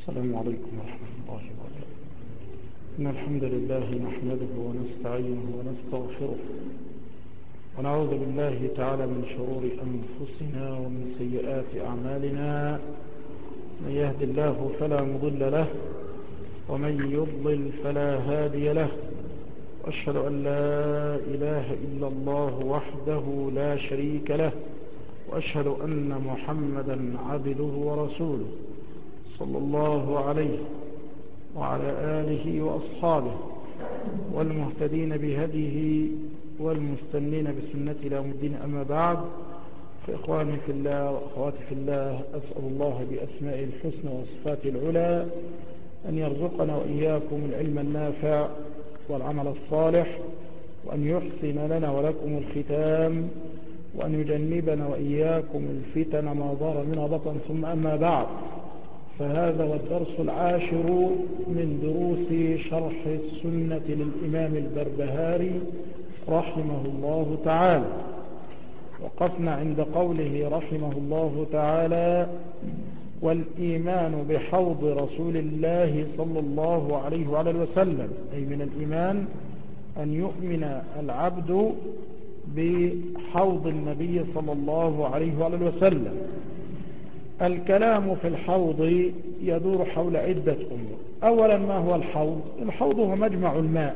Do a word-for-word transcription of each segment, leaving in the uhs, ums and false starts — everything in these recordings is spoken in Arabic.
السلام عليكم ورحمة الله وبركاته. إن الحمد لله نحمده ونستعينه ونستغفره ونعوذ بالله تعالى من شرور أنفسنا ومن سيئات أعمالنا. من يهد الله فلا مضل له ومن يضلل فلا هادي له، وأشهد أن لا إله إلا الله وحده لا شريك له، وأشهد أن محمدا عبده ورسوله صلى الله عليه وعلى آله وأصحابه والمهتدين بهديه والمستنين بسنة إلى يوم الدين. أما بعد، فإخواني في الله وأخواتي في الله، أسأل الله بأسمائه الحسنى وصفاته العلى أن يرزقنا وإياكم العلم النافع والعمل الصالح، وأن يحسن لنا ولكم الختام، وأن يجنبنا وإياكم الفتن ما ظهر منها بطن. ثم أما بعد، فهذا هو الدرس العاشر من دروس شرح السنة للإمام البربهاري رحمه الله تعالى. وقفنا عند قوله رحمه الله تعالى: والإيمان بحوض رسول الله صلى الله عليه وعلى وسلم، أي من الإيمان أن يؤمن العبد بحوض النبي صلى الله عليه وعلى وسلم. الكلام في الحوض يدور حول عدة أمور. أولا، ما هو الحوض؟ الحوض هو مجمع الماء،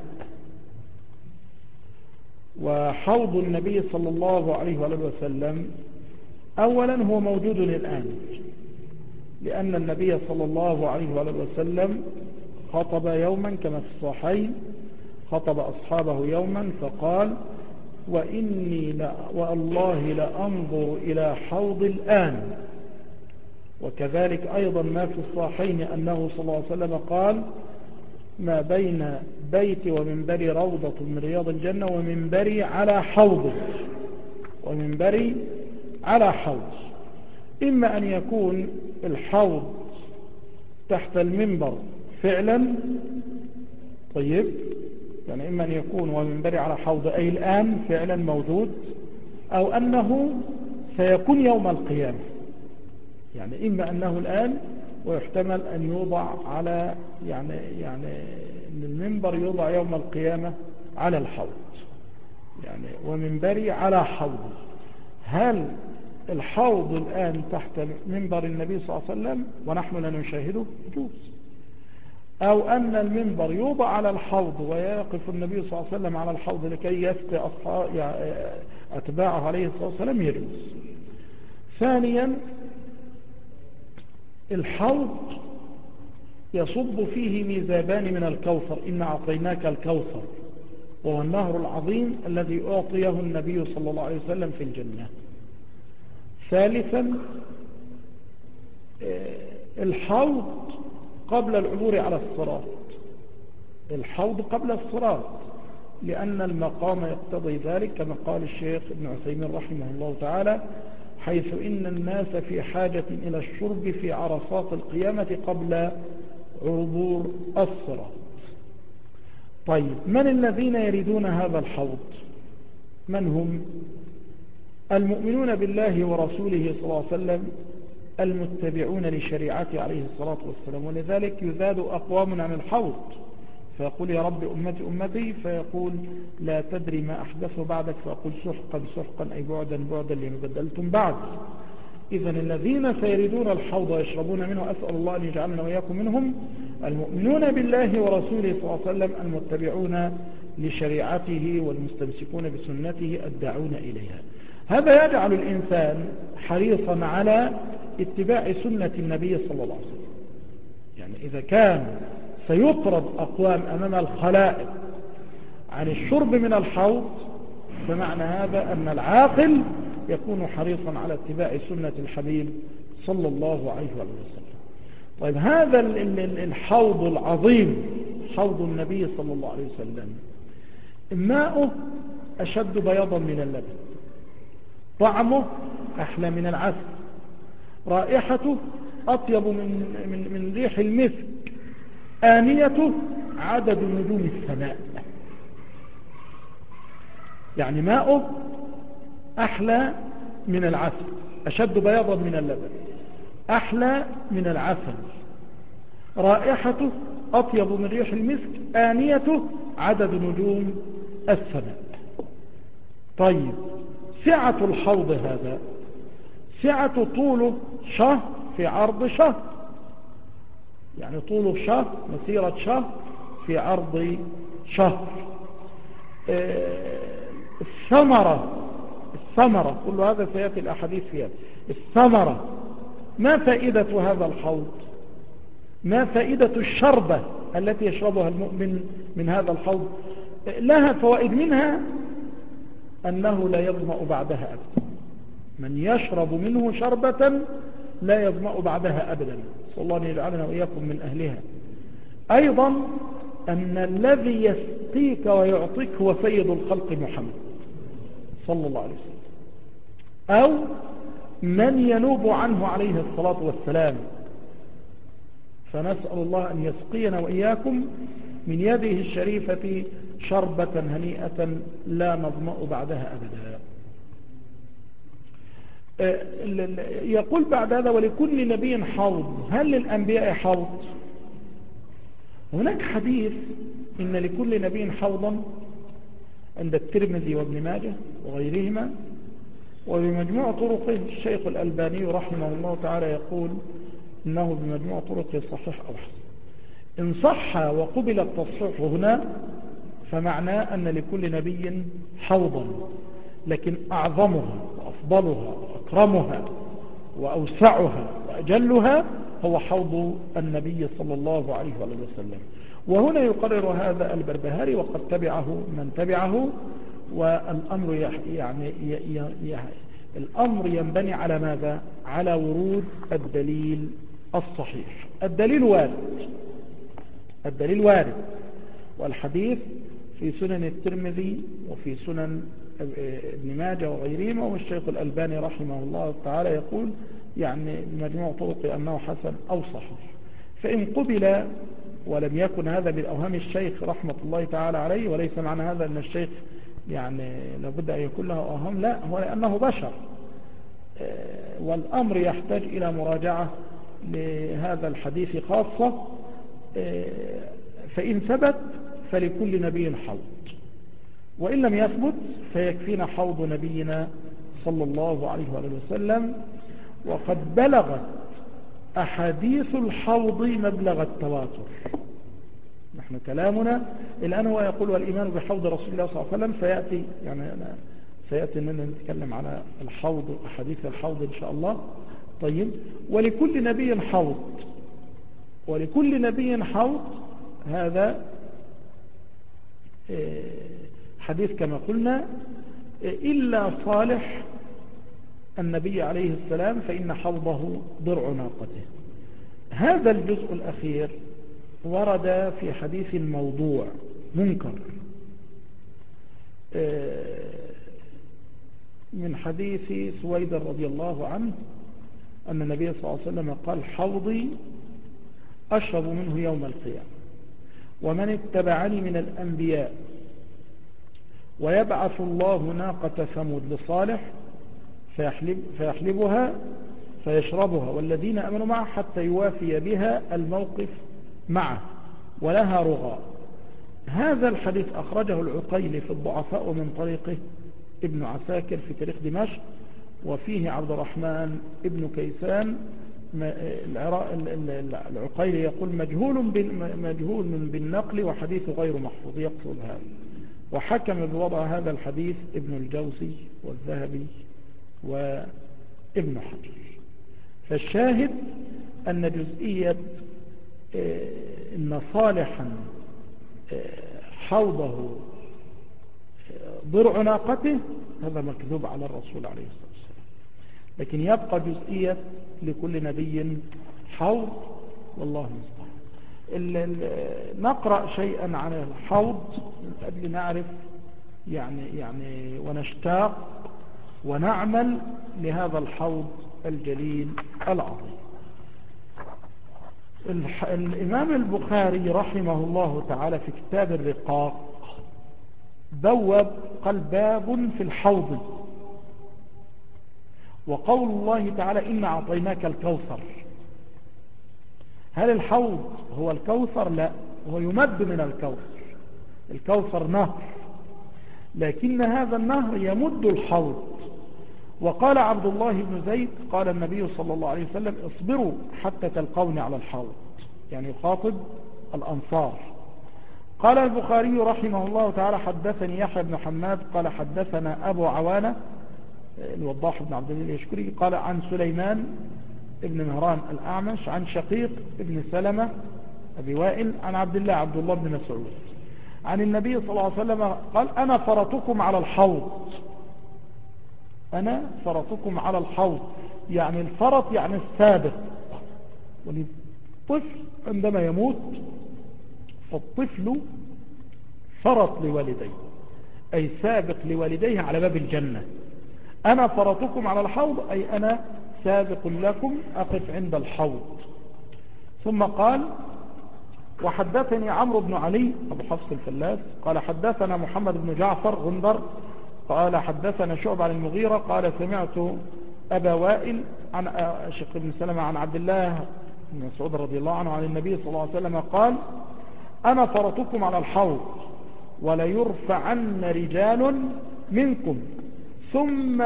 وحوض النبي صلى الله عليه وعلى وسلم أولا هو موجود الآن، لأن النبي صلى الله عليه وعلى وسلم خطب يوما كما في الصحيحين، خطب أصحابه يوما فقال: وإني لا والله لأنظر إلى حوض الآن. وكذلك أيضا ما في الصحيحين أنه صلى الله عليه وسلم قال: ما بين بيتي ومنبري روضة من رياض الجنة، ومنبري على حوض، ومنبري على حوض. إما أن يكون الحوض تحت المنبر فعلا، طيب، يعني إما أن يكون ومنبري على حوض أي الآن فعلا موجود، أو أنه سيكون يوم القيامة، يعني إما أنه الآن، ويحتمل أن يوضع على يعني يعني أن المنبر يوضع يوم القيامة على الحوض، يعني ومنبري على حوض. هل الحوض الآن تحت منبر النبي صلى الله عليه وسلم ونحن لا نشاهده؟ يجوز. أو أن المنبر يوضع على الحوض ويقف النبي صلى الله عليه وسلم على الحوض لكي يسقي أتباعه عليه الصلاة والسلام، يجوز. ثانيا، الحوض يصب فيه ميزابان من الكوثر، إن أعطيناك الكوثر، وهو النهر العظيم الذي أعطيه النبي صلى الله عليه وسلم في الجنة. ثالثا، الحوض قبل العبور على الصراط، الحوض قبل الصراط، لأن المقام يقتضي ذلك، كما قال الشيخ ابن عثيمين رحمه الله تعالى: حيث إن الناس في حاجة إلى الشرب في عرصات القيامة قبل عبور الصراط. طيب، من الذين يريدون هذا الحوض؟ من هم؟ المؤمنون بالله ورسوله صلى الله عليه وسلم، المتبعون لشريعته عليه الصلاة والسلام. ولذلك يذاد أقوام عن الحوض فيقول: يا رب أمتي أمتي، فيقول: لا تدري ما أحدث بعدك، فيقول: سحقا سحقا، أي بعدا بعدا لما بدلتم بعد. إذن الذين سيريدون الحوض ويشربون منه، أسأل الله أن يجعلنا وإياكم منهم، المؤمنون بالله ورسوله صلى الله عليه وسلم، المتبعون لشريعته والمستمسكون بسنته الداعون إليها. هذا يجعل الإنسان حريصا على اتباع سنة النبي صلى الله عليه وسلم. يعني إذا كان سيطرد أقوام أمام الخلائق عن الشرب من الحوض، فمعنى هذا أن العاقل يكون حريصا على اتباع سنة الحبيب صلى الله عليه وسلم. طيب، هذا الحوض العظيم، حوض النبي صلى الله عليه وسلم، ماؤه أشد بياضا من اللبن، طعمه أحلى من العسل، رائحته أطيب من, من, من ريح المسك، آنيته عدد نجوم السماء. يعني ماؤه أحلى من العسل، أشد بياضا من اللبن، أحلى من العسل، رائحته أطيب من ريح المسك، آنيته عدد نجوم السماء. طيب سعة الحوض هذا، سعة طوله شهر في عرض شهر، يعني طوله شهر، مسيرة شهر في عرض شهر. الثمرة، الثمرة كل هذا سيأتي الأحاديث فيها. الثمرة، ما فائدة هذا الحوض؟ ما فائدة الشربة التي يشربها المؤمن من هذا الحوض؟ لها فوائد، منها أنه لا يظمأ بعدها أبدا. من يشرب منه شربة لا يظمأ بعدها أبدا، صلى الله أن يجعلنا وإياكم من أهلها. أيضا أن الذي يسقيك ويعطيك هو سيد الخلق محمد صلى الله عليه وسلم، أو من ينوب عنه عليه الصلاة والسلام. فنسأل الله أن يسقينا وإياكم من يده الشريفة شربة هنيئة لا نظمأ بعدها أبدا. يقول بعد هذا: ولكل نبي حوض. هل للأنبياء حوض؟ هناك حديث إن لكل نبي حوضا عند الترمذي وابن ماجه وغيرهما، وبمجموع طرقه الشيخ الألباني رحمه الله تعالى يقول إنه بمجموع طرقه صحيح أو حسن. إن صح وقبل التصحيح هنا فمعناه أن لكل نبي حوضا، لكن أعظمها وأفضلها وأكرمها وأوسعها وأجلها هو حوض النبي صلى الله عليه وسلم. وهنا يقرر هذا البربهاري وقد تبعه من تبعه. والأمر يعني يعني الأمر ينبني على ماذا؟ على ورود الدليل الصحيح. الدليل وارد، الدليل وارد، والحديث في سنن الترمذي وفي سنن ابن ماجه وغيرهما، والشيخ الألباني رحمه الله تعالى يقول يعني بمجموع طرق أنه حسن أو صحيح. فإن قبل ولم يكن هذا بالأوهام الشيخ رحمة الله تعالى عليه، وليس معنى هذا أن الشيخ يعني لابد أن يكون له أوهام، لا، هو لأنه بشر، والأمر يحتاج إلى مراجعة لهذا الحديث خاصة. فإن ثبت فلكل نبي حوض، وإن لم يثبت فيكفينا حوض نبينا صلى الله عليه وسلم. وقد بلغت أحاديث الحوض مبلغ التواتر. نحن كلامنا الآن هو يقول والإيمان بحوض رسول الله صلى الله عليه وسلم، سيأتي يعني أنا سيأتي أننا نتكلم على الحوض، أحاديث الحوض إن شاء الله. طيب، ولكل نبي حوض، ولكل نبي حوض، هذا حديث كما قلنا، إلا صالح النبي عليه السلام فإن حوضه ضرع ناقته. هذا الجزء الأخير ورد في حديث موضوع منكر من حديث سويد رضي الله عنه أن النبي صلى الله عليه وسلم قال: حوضي أشرب منه يوم القيامة، ومن اتبعني من الأنبياء. ويبعث الله ناقة ثمود لصالح فيحلب فيحلبها فيشربها والذين أمنوا معه حتى يوافي بها الموقف معه ولها رغاء. هذا الحديث أخرجه العقيلي في الضعفاء ومن طريقه ابن عساكر في تاريخ دمشق، وفيه عبد الرحمن ابن كيسان. العقيلي يقول مجهول مجهول بالنقل وحديث غير محفوظ، يقصد هذا. وحكم بوضع هذا الحديث ابن الجوزي والذهبي وابن حجر. فالشاهد أن جزئية إن صالحا حوضه ضرع ناقته هذا مكذوب على الرسول عليه الصلاة والسلام، لكن يبقى جزئية لكل نبي حوض، والله المستعان. نقرأ شيئا عن الحوض من أجل نعرف يعني يعني ونشتاق ونعمل لهذا الحوض الجليل العظيم. الإمام البخاري رحمه الله تعالى في كتاب الرقاق بوب قال: باب في الحوض، وقول الله تعالى: إن أعطيناك الكوثر. هل الحوض هو الكوثر؟ لا، هو يمد من الكوثر. الكوثر نهر، لكن هذا النهر يمد الحوض. وقال عبد الله بن زيد قال النبي صلى الله عليه وسلم اصبروا حتى تلقوني على الحوض، يعني يخاطب الأنصار. قال البخاري رحمه الله تعالى حدثني يحيى بن حماد قال حدثنا أبو عوانة الوضاح بن عبد الله اليشكري قال عن سليمان ابن مهران الأعمش عن شقيق ابن سلمة أبي وائل عن عبد الله عبد الله بن مسعود عن النبي صلى الله عليه وسلم قال أنا فرطكم على الحوض. أنا فرطكم على الحوض، يعني الفرط يعني السابق. والطفل عندما يموت فالطفل فرط لوالديه، أي سابق لوالديه على باب الجنة. أنا فرطكم على الحوض أي أنا سابق لكم أقف عند الحوض. ثم قال وحدثني عمرو بن علي أبو حفص الفلاس قال حدثنا محمد بن جعفر غندر قال حدثنا شعب عن المغيرة قال سمعت أبا وائل عن شق بن سلمة عن عبد الله بن مسعود رضي الله عنه عن النبي صلى الله عليه وسلم قال أنا فرطكم على الحوض وليرفعن رجال منكم ثم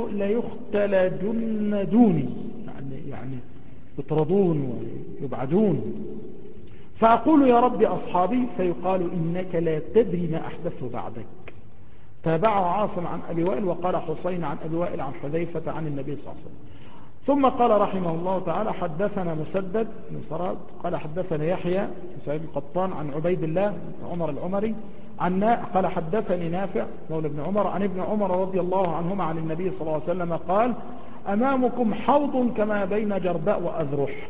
ليختلجن دوني، يعني, يعني يطردون ويبعدون، فأقول يا رب أصحابي فيقال إنك لا تدري ما أحدثه بعدك. تابعه عاصم عن أبي وائل وقال حسين عن أبي وائل عن حذيفة عن النبي صلى الله عليه وسلم. ثم قال رحمه الله تعالى حدثنا مسدد بن سراد قال حدثنا يحيى سعيد القطان عن عبيد الله بن عمر العمري عن قال حدثني نافع مولى ابن عمر عن ابن عمر رضي الله عنهما عن النبي صلى الله عليه وسلم قال أمامكم حوض كما بين جرباء وأذرح.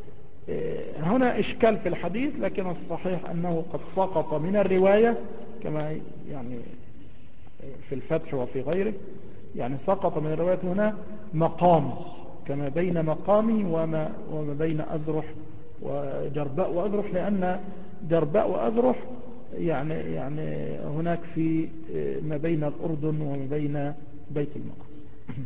هنا إشكال في الحديث، لكن الصحيح أنه قد سقط من الرواية كما يعني في الفتح وفي غيره، يعني سقط من الرواية هنا مقام كما بين مقامي وما, وما بين أذرح وجرباء وأذرح، لأن جرباء وأذرح يعني, يعني هناك في ما بين الأردن وما بين بيت المقدس.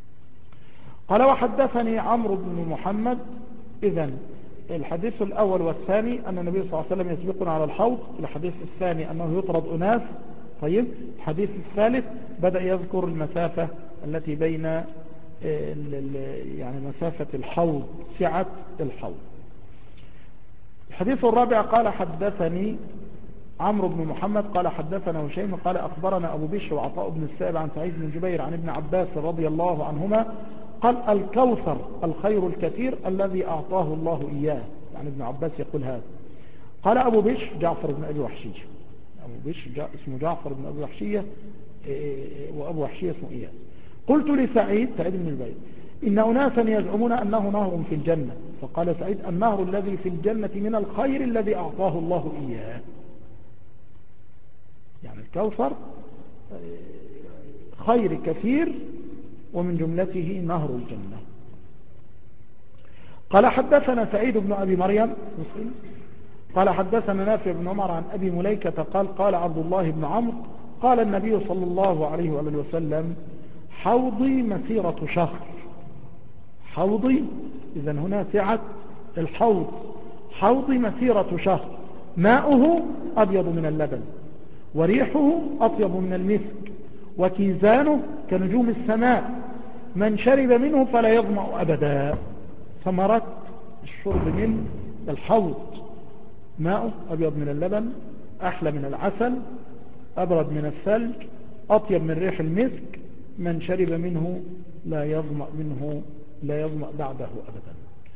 قال وحدثني عمرو بن محمد. إذن الحديث الأول والثاني أن النبي صلى الله عليه وسلم يسبقنا على الحوض، الحديث الثاني أنه يطرد أناس. طيب الحديث الثالث بدأ يذكر المسافة التي بين يعني مسافة الحوض، سعة الحوض. الحديث الرابع قال حدثني عمرو بن محمد قال حدثنا هشيم قال أخبرنا أبو بشر وعطاء بن السائب عن سعيد بن جبير عن ابن عباس رضي الله عنهما قال الكوثر الخير الكثير الذي أعطاه الله إياه، يعني ابن عباس يقول هذا. قال أبو بشر جعفر بن أبي وحشية، أبو بشر جا اسمه جعفر بن أبي وحشية وأبو وحشية اسمه إياه. قلت لسعيد سعيد بن البيت إن أناسا يزعمون أنه نهر في الجنة، فقال سعيد النهر الذي في الجنة من الخير الذي أعطاه الله إياه، يعني الكوثر خير كثير ومن جملته نهر الجنة. قال حدثنا سعيد بن أبي مريم مسلم قال حدثنا نافع بن عمر عن أبي مليكة قال قال عبد الله بن عمرو قال النبي صلى الله عليه وآله وسلم حوضي مسيرة شهر. حوضي إذن هنا سعة الحوض، حوضي مسيرة شهر ماؤه أبيض من اللبن وريحه أطيب من المسك وكيزانه كنجوم السماء من شرب منه فلا يظمأ أبدا. ثمرة الشرب من الحوض ماءه أبيض من اللبن أحلى من العسل أبرد من الثلج أطيب من ريح المسك من شرب منه لا يظمأ منه لا يظمأ بعده أبدا.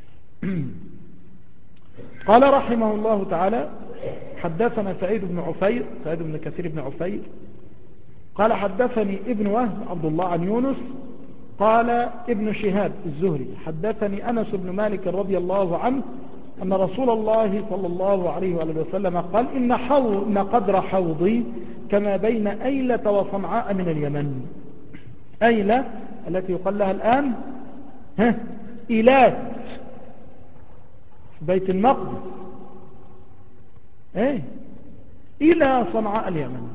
قال رحمه الله تعالى حدثنا سعيد بن عفير سعيد بن كثير بن عفير قال حدثني ابن وهب عبد الله عن يونس قال ابن شهاب الزهري حدثني أنس بن مالك رضي الله عنه أن رسول الله صلى الله عليه وآله وسلم قال إن, حوض إن قدر حوضي كما بين أيلة وصنعاء من اليمن. أيلة التي يقال لها الآن ها إيلات في بيت المقدس ايه إلى صنعاء اليمن.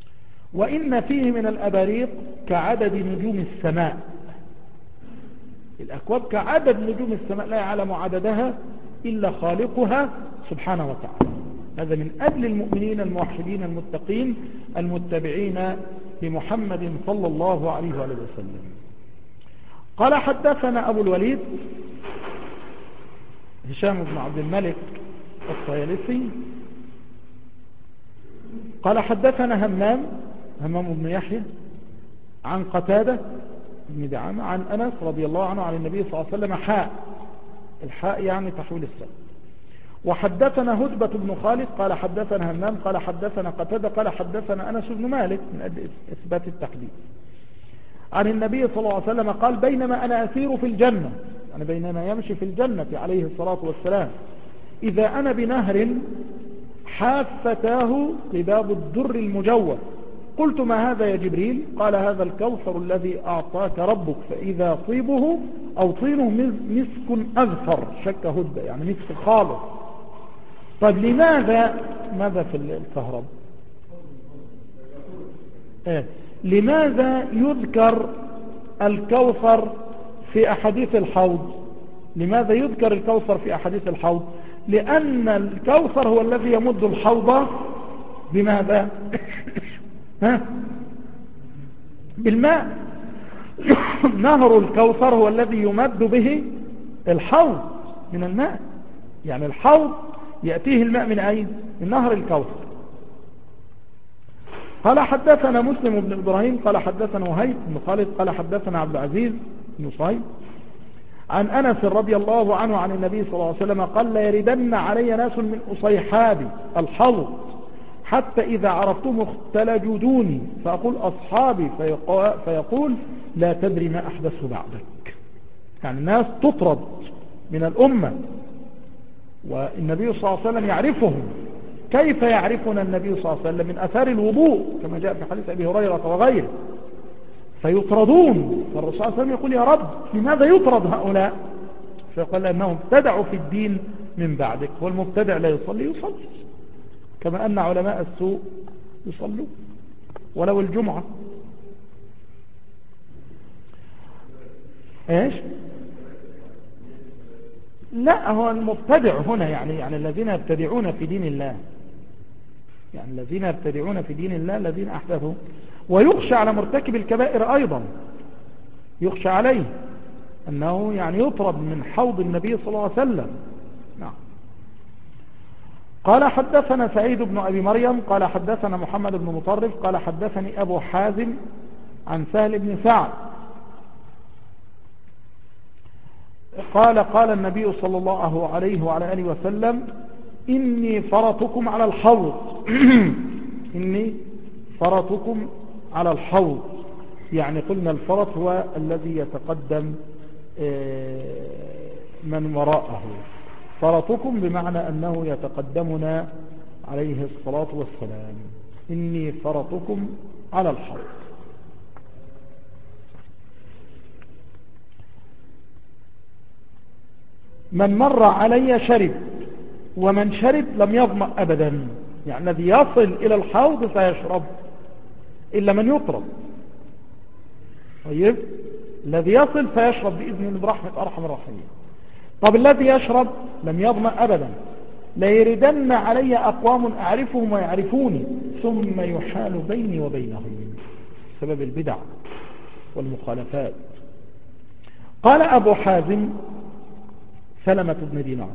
وإن فيه من الأباريق كعدد نجوم السماء، الأكواب كعدد نجوم السماء لا يعلم عددها إلا خالقها سبحانه وتعالى. هذا من أجل المؤمنين الموحدين المتقين المتبعين لمحمد صلى الله عليه وآله وسلم. قال حدثنا أبو الوليد هشام بن عبد الملك الطيالسي قال حدثنا همام همام بن يحيى عن قتادة بن دعامة عن أنس رضي الله عنه عن النبي صلى الله عليه وسلم حاء، الحاء يعني تحويل السبب. وحدثنا هدبة بن خالد قال حدثنا همام قال حدثنا قتادة قال حدثنا أنس بن مالك من أجل إثبات التحديث عن النبي صلى الله عليه وسلم قال بينما أنا أسير في الجنة، يعني بينما يمشي في الجنة عليه الصلاة والسلام، إذا أنا بنهر حافتاه قباب الدر المجوف، قلت ما هذا يا جبريل؟ قال هذا الكوثر الذي أعطاك ربك، فإذا طيبه أو طينه مسك أذفر، شك هدى يعني مسك خالص. طيب لماذا ماذا في الكهرب إيه؟ لماذا يذكر الكوثر في أحاديث الحوض؟ لماذا يذكر الكوثر في أحاديث الحوض؟ لأن الكوثر هو الذي يمد الحوض بماذا؟ ها؟ بالماء. نهر الكوثر هو الذي يمد به الحوض من الماء، يعني الحوض يأتيه الماء من أين؟ من نهر الكوثر. قال حدثنا مسلم بن إبراهيم قال حدثنا وهيب بن خالد قال حدثنا عبد العزيز بن صهيب عن أنس رضي الله عنه عن النبي صلى الله عليه وسلم قال لا يردن علي ناس من أصيحاب الحوض حتى إذا عرفتم اختلجوا دوني فأقول أصحابي فيقول لا تدري ما أحدثه بعدك. يعني الناس تطرد من الأمة والنبي صلى الله عليه وسلم يعرفهم. كيف يعرفنا النبي صلى الله عليه وسلم؟ من أثار الوضوء كما جاء في حديث أبي هريرة وغيره، فيطردون. فالرسول صلى الله عليه وسلم يقول يا رب لماذا يطرد هؤلاء؟ فيقول أنهم ابتدعوا في الدين من بعدك، والمبتدع لا يصلي يصلي كما أن علماء السوء يصلوا ولو الجمعة. ايش؟ لا، هو المبتدع هنا يعني يعني الذين يبتدعون في دين الله، يعني الذين يبتدعون في دين الله الذين أحدثوا. ويخشى على مرتكب الكبائر أيضا، يخشى عليه أنه يعني يطرد من حوض النبي صلى الله عليه وسلم. نعم. قال حدثنا سعيد بن أبي مريم قال حدثنا محمد بن مطرف قال حدثني أبو حازم عن سهل بن سعد قال قال النبي صلى الله عليه وعلى آله وسلم إني فرطكم على الحوض إني فرطكم على الحوض. يعني قلنا الفرط هو الذي يتقدم من وراءه، فرطكم بمعنى أنه يتقدمنا عليه الصلاة والسلام. إني فرطكم على الحوض. من مر علي شرب ومن شرب لم يظمأ أبدا، يعني الذي يصل إلى الحوض فيشرب إلا من يطرد. طيب الذي يصل فيشرب بإذن من رحمة أرحم الراحمين. طب الذي يشرب لم يظمأ أبدا. لا يردن علي أقوام أعرفهم ويعرفوني ثم يحال بيني وبينهم بسبب البدع والمخالفات. قال أبو حازم سلمة بن دينار.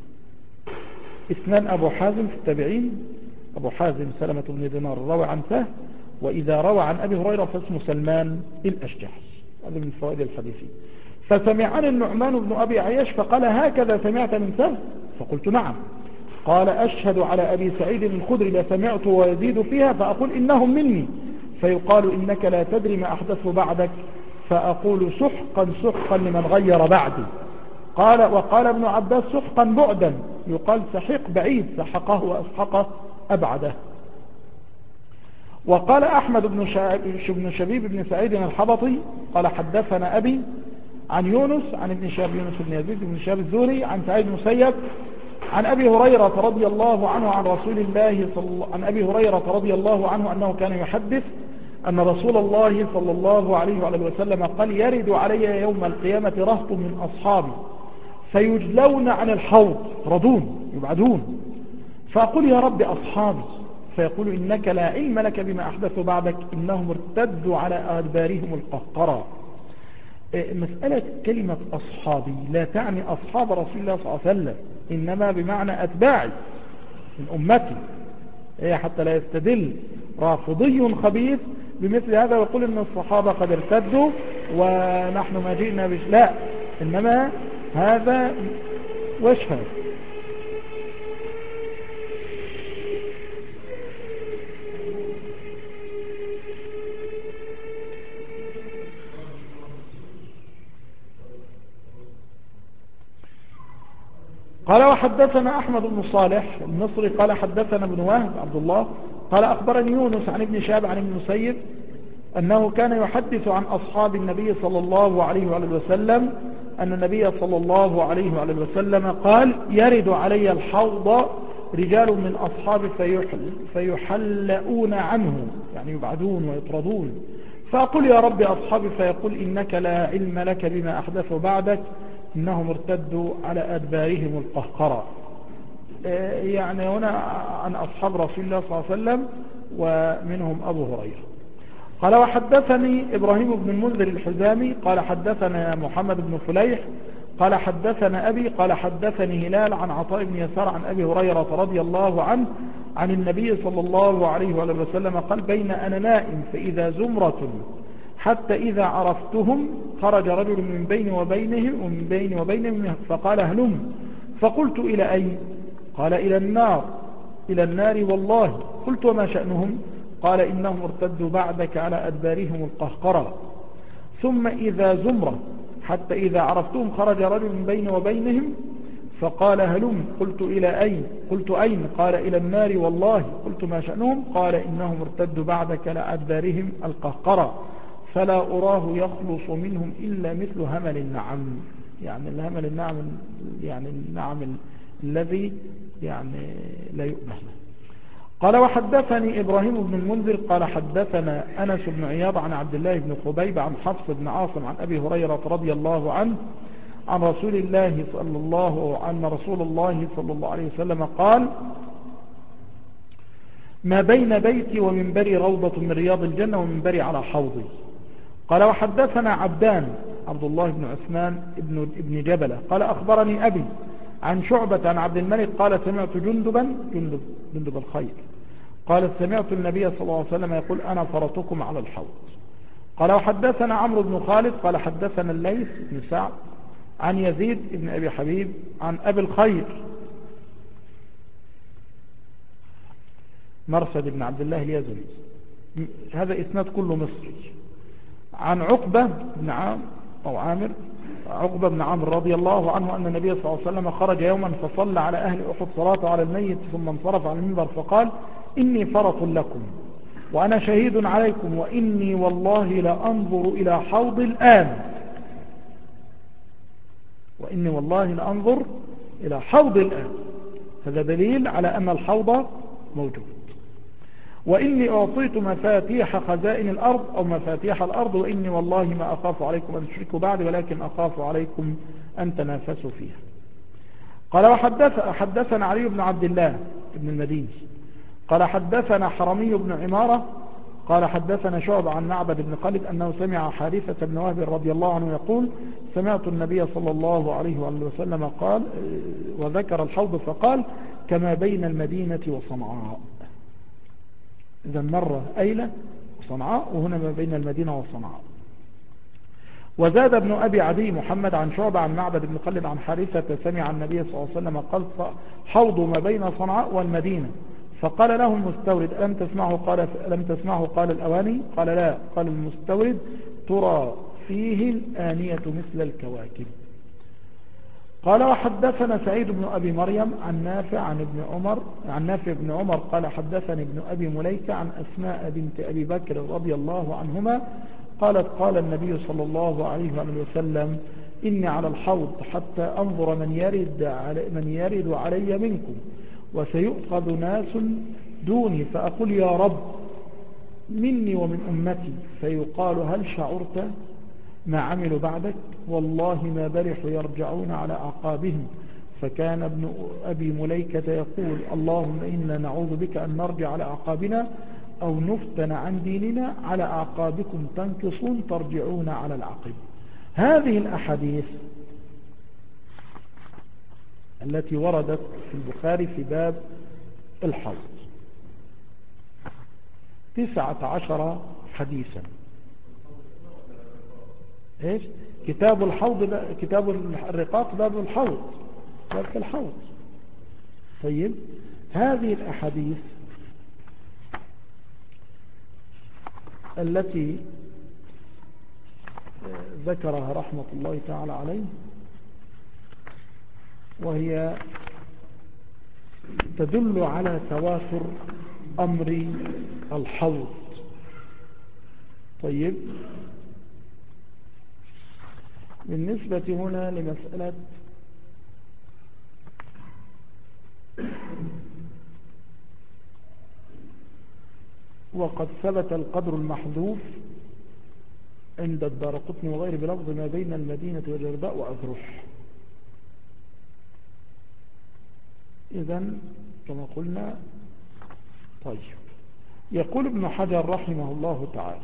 اثنان أبو حازم في التابعين، أبو حازم سلمة بن دينار روى عن سهل، وإذا روى عن أبي هريرة فاسمه سلمان الأشجح. هذا من فوائد الحديث. فسمعني النعمان بن أبي عياش فقال هكذا سمعت من سهل؟ فقلت نعم. قال أشهد على أبي سعيد الخدري لسمعت ويزيد فيها فأقول إنهم مني، فيقال إنك لا تدري ما أحدثه بعدك، فأقول سحقا سحقا لمن غير بعدي. قال وقال ابن عباس سحقا بعدا، يقال سحق بعيد، سحقه وأسحقه أبعده. وقال أحمد بن شبيب بن سعيد الحبطي قال حدثنا أبي عن يونس عن ابن شهاب يونس بن يزيد بن شهاب الزهري عن سعيد بن مسيب عن أبي هريرة رضي الله عنه عن رسول الله صلى الله عن أبي هريرة رضي الله عنه أنه كان يحدث أن رسول الله صلى الله عليه وآله وسلم قال يرد علي يوم القيامة رهط من أصحابي فيجلون عن الحوض ردون يبعدون، فأقول يا رب أصحابي، فيقول إنك لا علم لك بما أحدثوا بعدك إنهم ارتدوا على أدبارهم القهقرى. مسألة كلمة أصحابي لا تعني أصحاب رسول الله صلى الله عليه وسلم، إنما بمعنى أتباعي من أمتي، حتى لا يستدل رافضي خبيث بمثل هذا ويقول إن الصحابة قد ارتدوا ونحن ما جئنا بش لا، إنما هذا وشها. قال وحدثنا أحمد بن صالح المصري قال حدثنا ابن وهب عبد الله قال أخبرني يونس عن ابن شهاب عن ابن المسيب أنه كان يحدث عن أصحاب النبي صلى الله عليه وآله وسلم أن النبي صلى الله عليه وآله وسلم قال يرد علي الحوض رجال من أصحابي فيحل فيحلؤون عنه، يعني يبعدون ويطردون، فأقول يا رب أصحابي، فيقول إنك لا علم لك بما أحدثوا بعدك إنهم ارتدوا على أدبارهم القهقرى. يعني هنا عن أصحاب رسول الله صلى الله عليه وسلم ومنهم أبو هريرة. قال وحدثني إبراهيم بن المنذر الحزامي قال حدثنا محمد بن فليح قال حدثنا أبي قال حدثني هلال عن عطاء بن يسار عن أبي هريرة رضي الله عنه عن النبي صلى الله عليه وآله وسلم قال بين أنا نائم فإذا زمرة حتى إذا عرفتهم خرج رجل من بين وبينهم ومن بين وبينهم فقال هلم، فقلت إلى أين؟ قال إلى النار إلى النار والله. قلت وما شأنهم؟ قال إنهم ارتدوا بعدك على أدبارهم القهقرى. ثم إذا زمرة حتى إذا عرفتهم خرج رجل من بين وبينهم فقال هلم، قلت إلى أين؟ قلت أين؟ قال إلى النار والله. قلت ما شأنهم؟ قال إنهم ارتدوا بعدك على أدبارهم القهقرى فلا أراه يخلص منهم إلا مثل همل النعم، يعني الهمل النعم يعني النعم الذي يعني لا يؤمن. قال وحدثني إبراهيم بن المنذر قال حدثنا أنس بن عياض عن عبد الله بن خبيب عن حفص بن عاصم عن أبي هريرة رضي الله عنه عن رسول الله صلى الله عن رسول الله صلى الله عليه وسلم قال ما بين بيتي ومنبري روضة من رياض الجنة ومنبري على حوضي. قال وحدثنا عبدان عبد الله بن عثمان ابن, ابن جبلة قال أخبرني أبي عن شعبة عن عبد الملك قال سمعت جندبا جندب, جندب الخير قال سمعت النبي صلى الله عليه وسلم يقول أنا فرطكم على الحوض. قال وحدثنا عمرو بن خالد قال حدثنا الليث بن سعد عن يزيد بن أبي حبيب عن أبي الخير مرثد بن عبد الله اليزني، هذا إسناد كله مصري، عن عقبة بن عام أو عامر عقبة بن عامر رضي الله عنه أن النبي صلى الله عليه وسلم خرج يوما فصلى على أهل أحد صلاة على الميت ثم انصرف عن المنبر فقال إني فرط لكم وأنا شهيد عليكم وإني والله لأنظر إلى حوض الآن وإني والله لأنظر إلى حوض الآن. هذا دليل على أن الحوض موجود. وإني أعطيت مفاتيح خزائن الأرض أو مفاتيح الأرض وإني والله ما أخاف عليكم أن تشركوا بعد ولكن أخاف عليكم أن تنافسوا فيها. قال وحدث حدثنا علي بن عبد الله بن المديني قال حدثنا حرمي بن عمارة قال حدثنا شعب عن معبد بن خالد أنه سمع حارثة بن وهب رضي الله عنه يقول سمعت النبي صلى الله عليه وسلم قال وذكر الحوض فقال كما بين المدينة وصنعاء. إذا مرة أيلة وصنعاء وهنا ما بين المدينة وصنعاء. وزاد ابن أبي عدي محمد عن شعب عن معبد بن خالد عن حارثة سمع النبي صلى الله عليه وسلم قال حوض ما بين صنعاء والمدينة فقال له المستورد ألم تسمعه قال, ألم تسمعه قال الأواني قال لا قال المستورد ترى فيه الآنية مثل الكواكب. قال وحدثنا سعيد بن أبي مريم عن نافع عن ابن عمر عن نافع بن عمر قال حدثني ابن أبي مليكة عن أسماء بنت أبي بكر رضي الله عنهما قالت قال النبي صلى الله عليه وسلم إني على الحوض حتى أنظر من يرد علي, من يرد علي منكم وسيؤخذ ناس دوني فأقول يا رب مني ومن أمتي فيقال هل شعرت ما عملوا بعدك؟ والله ما برحوا يرجعون على أعقابهم. فكان ابن أبي مليكة يقول اللهم إنا نعوذ بك أن نرجع على أعقابنا أو نفتن عن ديننا، على أعقابكم تنكصون ترجعون على العقب. هذه الأحاديث التي وردت في البخاري في باب الحوض تسعة عشر حديثا. إيش؟ كتاب الحوض، كتاب الرقاق باب الحوض، باب الحوض. طيب، هذه الأحاديث التي ذكرها رحمة الله تعالى عليه وهي تدل على تواتر أمر الحوض. طيب، بالنسبة هنا لمسألة وقد ثبت القدر المحذوف عند الدارقطني وغيره بلفظ ما بين المدينة والجرداء وأذرح. إذن كما قلنا. طيب، يقول ابن حجر رحمه الله تعالى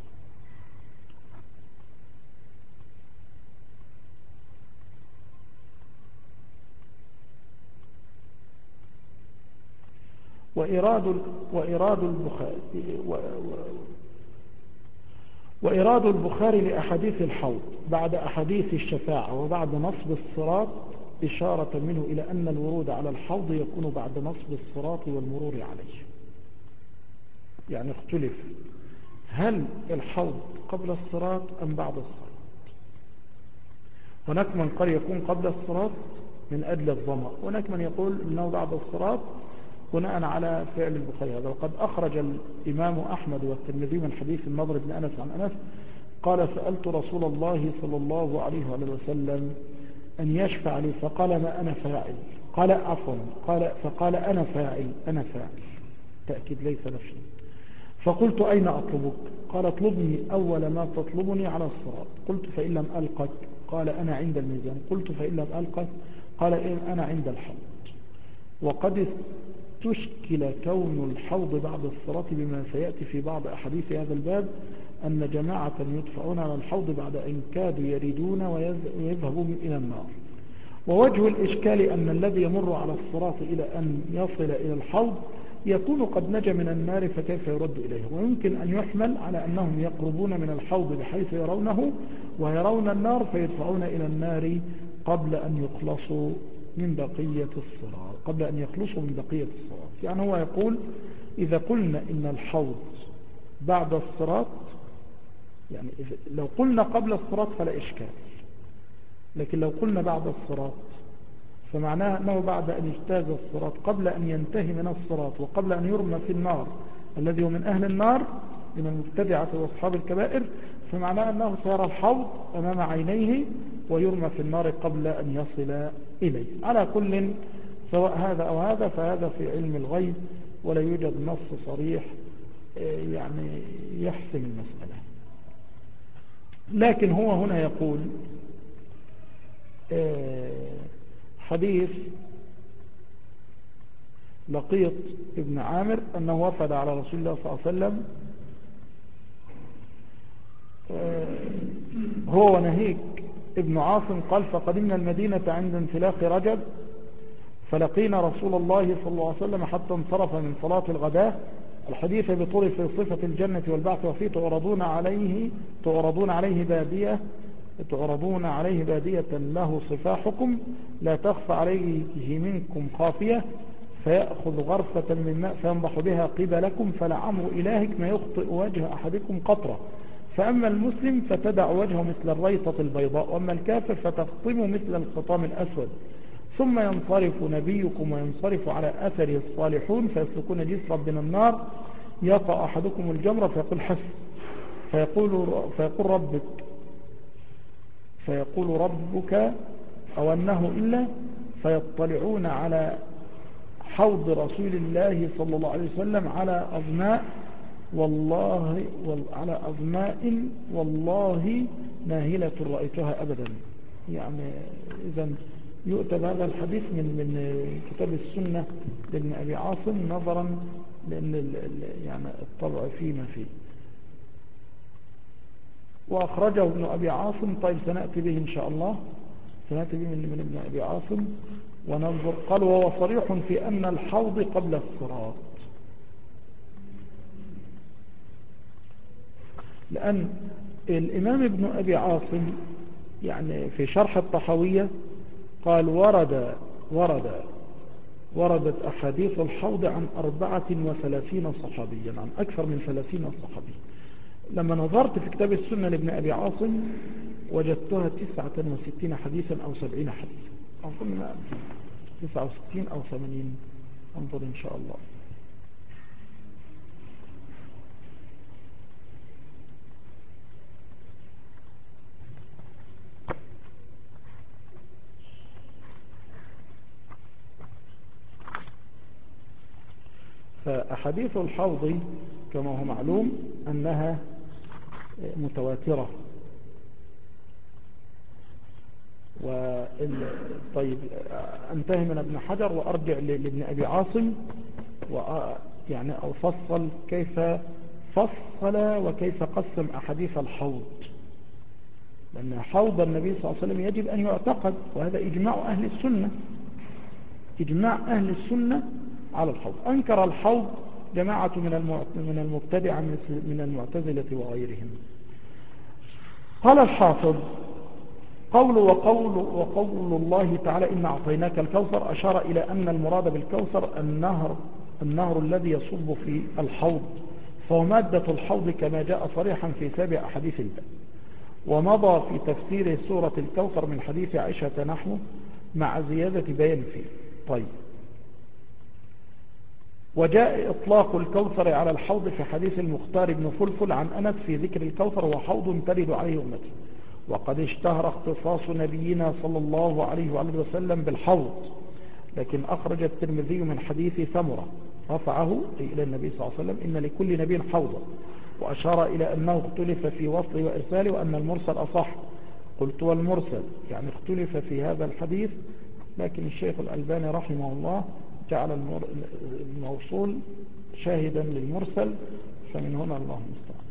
وإراد وإراد البخاري وإراد البخاري لأحاديث الحوض بعد أحاديث الشفاعة وبعد نصب الصراط إشارة منه إلى أن الورود على الحوض يكون بعد نصب الصراط والمرور عليه. يعني اختلف هل الحوض قبل الصراط أم بعد الصراط. هناك من قال يكون قبل الصراط من أجل الظمأ، هناك من يقول أنه بعد الصراط بناء على فعل البخاري هذا. وقد أخرج الإمام أحمد والترمذي من حديث النضر بن أنس عن أنس قال سألت رسول الله صلى الله عليه وسلم أن يشفع لي فقال ما أنا فاعل، قال عفوا قال فقال أنا فاعل أنا فاعل تأكيد ليس نفسي. فقلت أين أطلبك؟ قال اطلبني أول ما تطلبني على الصراط. قلت فإن لم ألقك؟ قال أنا عند الميزان. قلت فإن لم ألقك؟ قال إن أنا عند الحوض. وقد تشكل كون الحوض بعد الصراط بما سيأتي في بعض أحاديث هذا الباب أن جماعة يدفعون على الحوض بعد أن كادوا يريدون ويذهبون إلى النار. ووجه الإشكال أن الذي يمر على الصراط إلى أن يصل إلى الحوض يكون قد نجا من النار فكيف يرد إليه. ويمكن أن يحمل على أنهم يقربون من الحوض بحيث يرونه ويرون النار فيدفعون إلى النار قبل أن يخلصوا من بقية الصراط قبل أن يخلصوا من بقية الصراط. يعني هو يقول إذا قلنا إن الحوض بعد الصراط، يعني لو قلنا قبل الصراط فلا إشكال، لكن لو قلنا بعد الصراط فمعناه أنه بعد أن يجتاز الصراط قبل أن ينتهي من الصراط وقبل أن يرمى في النار الذي هو من أهل النار من المبتدعة وأصحاب الكبائر، فمعناه أنه سيرى الحوض أمام عينيه ويرمى في النار قبل أن يصل إليه. على كل سواء هذا أو هذا فهذا في علم الغيب ولا يوجد نص صريح يعني يحسم المسألة. لكن هو هنا يقول حديث لقيط ابن عامر أنه وفد على رسول الله صلى الله عليه وسلم هو ونهيك ابن عاصم قال فقدمنا المدينة عند انسلاخ رجب فلقينا رسول الله صلى الله عليه وسلم حتى انصرف من صلاة الغداء. الحديث بطول في صفة الجنة والبعث وفيه تعرضون عليه تعرضون عليه بادية تعرضون عليه بادية له صفاحكم لا تخفى عليه منكم خافية فيأخذ غرفة من ماء فينضح بها قبلكم فلعمر إلهك ما يخطئ وجه أحدكم قطرة. فأما المسلم فتدع وجهه مثل الريطة البيضاء وأما الكافر فتخطم مثل الخطام الأسود. ثم ينصرف نبيكم وينصرف على أثره الصالحون فيسلكون جسرا من النار يطأ أحدكم الجمرة فيقول حس فيقول, فيقول ربك فيقول ربك أو أنه إلا فيطلعون على حوض رسول الله صلى الله عليه وسلم على أظناء والله على أظماء والله ناهلة رأيتها أبدا. يعني إذا يؤتى بهذا الحديث من من كتاب السنة لابن أبي عاصم نظرا لأن يعني الطبع فيما فيه. وأخرجه ابن أبي عاصم. طيب سنأتي به إن شاء الله، سنأتي به من ابن أبي عاصم وننظر. قال وهو صريح في أن الحوض قبل الصراط، لأن الإمام ابن أبي عاصم يعني في شرح الطحاوية قال ورد ورد وردت أحاديث الحوض عن أربعة وثلاثين صحابيا، عن أكثر من ثلاثين صحابي. لما نظرت في كتاب السنة لابن أبي عاصم وجدتها تسعة وستين حديثا أو سبعين حديثا، أظن تسعة وستين أو ثمانين، انظر إن شاء الله. فأحاديث الحوض كما هو معلوم أنها متواترة. طيب انتهي من ابن حجر وأرجع لابن أبي عاصم ويعني أفصل كيف فصل وكيف قسم أحاديث الحوض، لأن حوض النبي صلى الله عليه وسلم يجب أن يعتقد، وهذا إجماع أهل السنة، إجماع أهل السنة على الحوض. أنكر الحوض جماعة من المبتدعة من المعتزلة وغيرهم. قال الحافظ قول وقول وقول الله تعالى إن أعطيناك الكوثر، أشار إلى أن المراد بالكوثر النهر النهر الذي يصب في الحوض، فهو مادة الحوض كما جاء صريحا في سابع أحاديث الباب. ومضى في تفسير سورة الكوثر من حديث عائشة نحوه مع زيادة بيان فيه. طيب، وجاء إطلاق الكوثر على الحوض في حديث المختار بن فلفل عن أنس في ذكر الكوثر وحوض ترد عليه أمته. وقد اشتهر اختصاص نبينا صلى الله عليه وآله وسلم بالحوض، لكن أخرج الترمذي من حديث ثمرة رفعه إلى النبي صلى الله عليه وسلم إن لكل نبي حوضا، وأشار إلى أنه اختلف في وصله وإرساله وأن المرسل أصح. قلت والمرسل يعني اختلف في هذا الحديث، لكن الشيخ الألباني رحمه الله جعل الموصول شاهدا للمرسل، فمن هنا الله المستعان.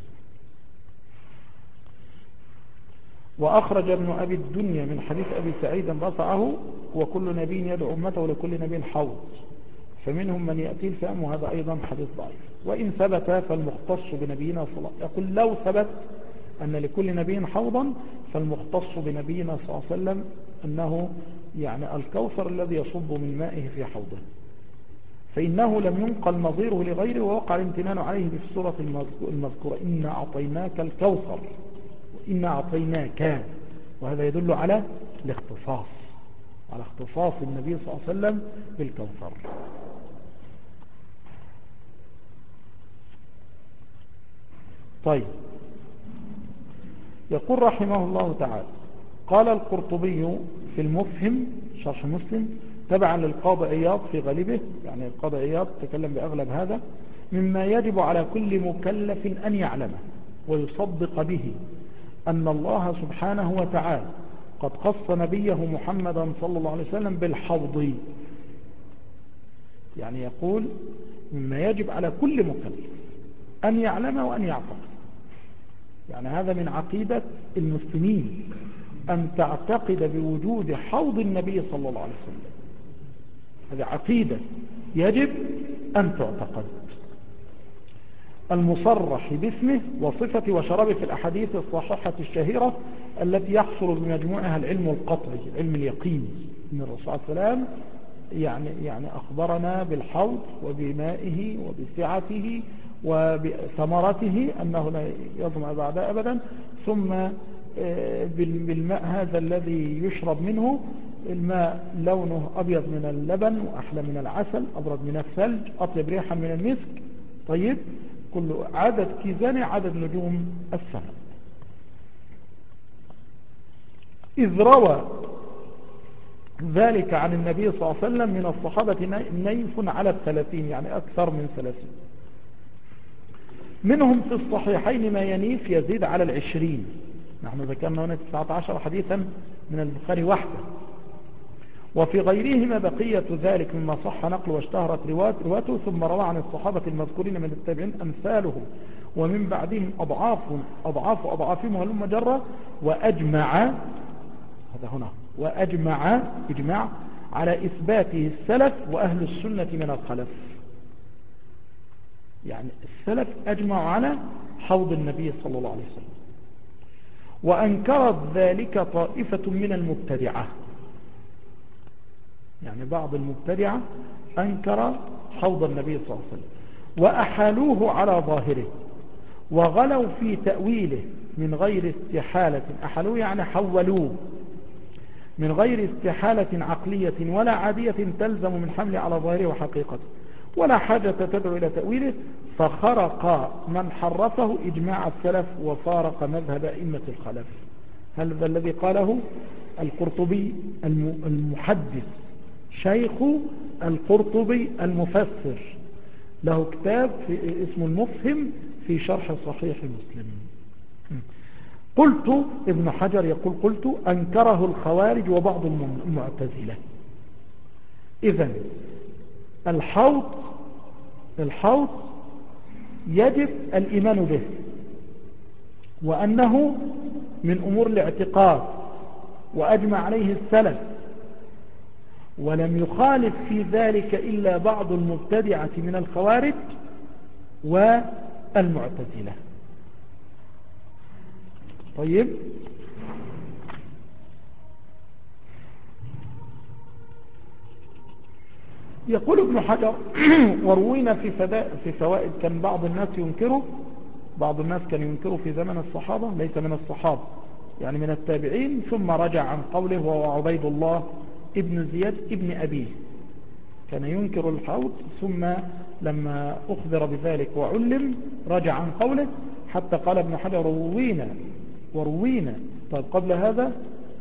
وأخرج ابن أبي الدنيا من حديث أبي سعيد رفعه وكل نبي يدعو أمته ولكل نبي حوض، فمنهم من يأتي الفهم، وهذا أيضا حديث ضعيف. وإن ثبت فالمختص بنبينا صلى الله عليه وسلم، يقول لو ثبت أن لكل نبي حوضا فالمختص بنبينا صلى الله عليه وسلم أنه يعني الكوثر الذي يصب من مائه في حوضه، فإنه لم ينقل نظيره لغيره، ووقع الامتنان عليه في السورة المذكورة إنا أعطيناك الكوثر وإنا أعطيناك، وهذا يدل على الاختصاص، على اختصاص النبي صلى الله عليه وسلم بالكوثر. طيب، يقول رحمه الله تعالى قال القرطبي في المفهم شرح مسلم تبعا للقاضي عياض في غالبه، يعني القاضي عياض تكلم بأغلب هذا، مما يجب على كل مكلف أن يعلمه ويصدق به أن الله سبحانه وتعالى قد خص نبيه محمدا صلى الله عليه وسلم بالحوض. يعني يقول مما يجب على كل مكلف أن يعلمه وأن يعتقد، يعني هذا من عقيدة المسلمين أن تعتقد بوجود حوض النبي صلى الله عليه وسلم، هذه عقيدة يجب أن تعتقد. المصرح باسمه وصفته وشرابه في الأحاديث الصحيحة الشهيرة التي يحصل بمجموعها العلم القطعي، العلم اليقيني، من الرسول صلى الله عليه وسلم يعني, يعني أخبرنا بالحوض وبمائه وبسعته وبثمرته أنه لا يظمأ بعدها أبدا، ثم بالماء هذا الذي يشرب منه، الماء لونه أبيض من اللبن وأحلى من العسل، أبرد من الثلج، أطيب ريحا من المسك. طيب، كل عدد كيزان عدد نجوم السماء. إذ روى ذلك عن النبي صلى الله عليه وسلم من الصحابة نيف على الثلاثين، يعني أكثر من ثلاثين. منهم في الصحيحين ما ينيف يزيد على العشرين، نحن ذكرنا هنا تسعة عشر حديثا من البخاري وحده، وفي غيرهما بقية ذلك مما صح نقله واشتهرت رواته، ثم روى عن الصحابة المذكورين من التابعين أمثالهم ومن بعدهم أضعاف أضعاف أضعافهم هلم جرة، وأجمع هذا هنا وأجمع إجماع على إثباته السلف وأهل السنة من الخلف. يعني السلف أجمعوا على حوض النبي صلى الله عليه وسلم، وأنكرت ذلك طائفة من المبتدعة، يعني بعض المبتدعة أنكر حوض النبي صلى الله عليه وسلم وأحالوه على ظاهره، وغلوا في تأويله من غير استحالة، أحالوه يعني حولوه من غير استحالة عقلية ولا عادية تلزم من حمله على ظاهره وحقيقته، ولا حاجة تدعو إلى تأويله، فخرق من حرفه إجماع السلف وفارق مذهب أئمة الخلف. هذا الذي قاله القرطبي المحدث شيخ القرطبي المفسر، له كتاب في اسمه المفهم في شرح صحيح مسلم. قلت ابن حجر يقول قلت أنكره الخوارج وبعض المعتزلة. إذن الحوض الحوض يجب الإيمان به، وأنه من أمور الاعتقاد وأجمع عليه السلف، ولم يخالف في ذلك إلا بعض المبتدعة من الخوارج والمعتزلة. طيب، يقول ابن حجر وروينا في, في فوائد، كان بعض الناس ينكره بعض الناس كان ينكره في زمن الصحابة، ليس من الصحابة يعني من التابعين، ثم رجع عن قوله، وهو عبيد الله ابن زياد ابن أبيه، كان ينكر الحوض، ثم لما أخبر بذلك وعلم رجع عن قوله، حتى قال ابن حجر وروينا وروينا طيب قبل هذا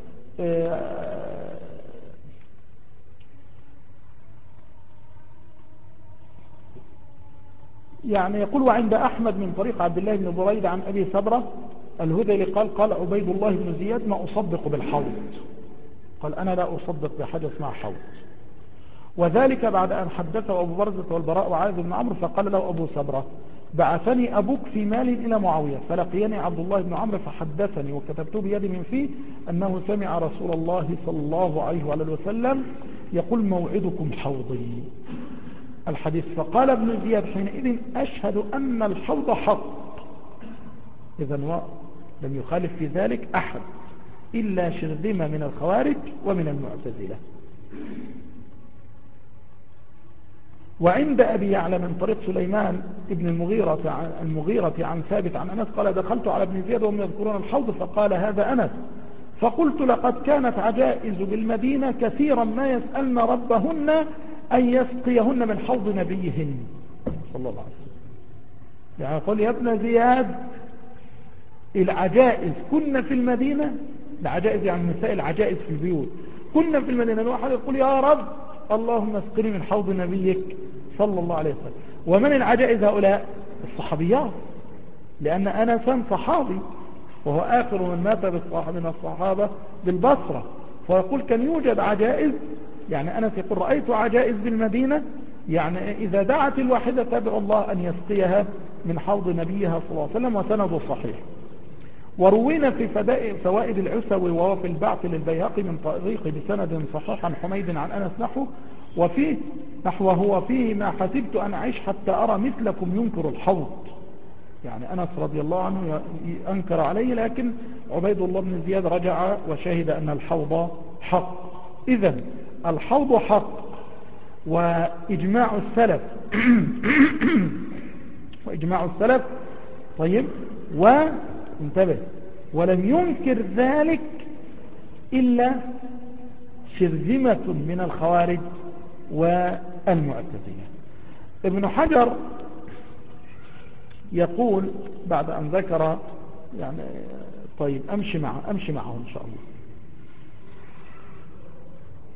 يعني يقول وعند أحمد من طريق عبد الله بن بريدة عن أبي سبرة الهذلي قال قال عبيد الله بن زياد ما أصدق بالحوض، قال أنا لا أصدق بحاجة اسمها حوض، وذلك بعد أن حدثه أبو برزة والبراء وعاذ بن عمرو، فقال له أبو سبرة بعثني أبوك في مال إلى معاوية، فلقيني عبد الله بن عمرو فحدثني وكتبته بيدي من فيه أنه سمع رسول الله صلى الله عليه وآله وسلم يقول موعدكم حوضي الحديث، فقال ابن زياد حينئذ أشهد أن الحوض حق. إذن لم يخالف في ذلك أحد إلا شرذمة من الخوارج ومن المعتزلة. وعند أبي يعلى من طريق سليمان ابن المغيرة عن, المغيرة عن ثابت عن أنس قال دخلت على ابن زياد وهم يذكرون الحوض فقال هذا أنس، فقلت لقد كانت عجائز بالمدينة كثيرا ما يسألن ربهن أن يسقيهن من حوض نبيهن صلى الله عليه وسلم. يعني قل يا ابن زياد العجائز كنا في المدينة، العجائز يعني نساء العجائز في البيوت، كنا في المدينة الواحد يقول يا رب اللهم اسقني من حوض نبيك صلى الله عليه وسلم. ومن العجائز هؤلاء الصحابيات، لأن أنسا صحابي وهو آخر من مات من الصحابة بالبصرة، فيقول كان يوجد عجائز، يعني أنس يقول رأيت عجائز بالمدينة، يعني إذا دعت الواحدة تدعو الله أن يسقيها من حوض نبيها صلى الله عليه وسلم، وسنده صحيح. وروينا في فوائد العسوي وهو في البعث للبيهقي من طريق بسند صحيح عن حميد عن أنس نحو وفيه نحو هو فيه ما حسبت أن أعيش حتى أرى مثلكم ينكر الحوض، يعني أنس رضي الله عنه أنكر عليه، لكن عبيد الله بن زياد رجع وشهد أن الحوض حق. إذن الحوض حق، وإجماع السلف وإجماع السلف طيب، وانتبه ولم ينكر ذلك إلا شرذمة من الخوارج والمعتزلة. ابن حجر يقول بعد أن ذكر يعني طيب أمشي معه أمشي معه إن شاء الله.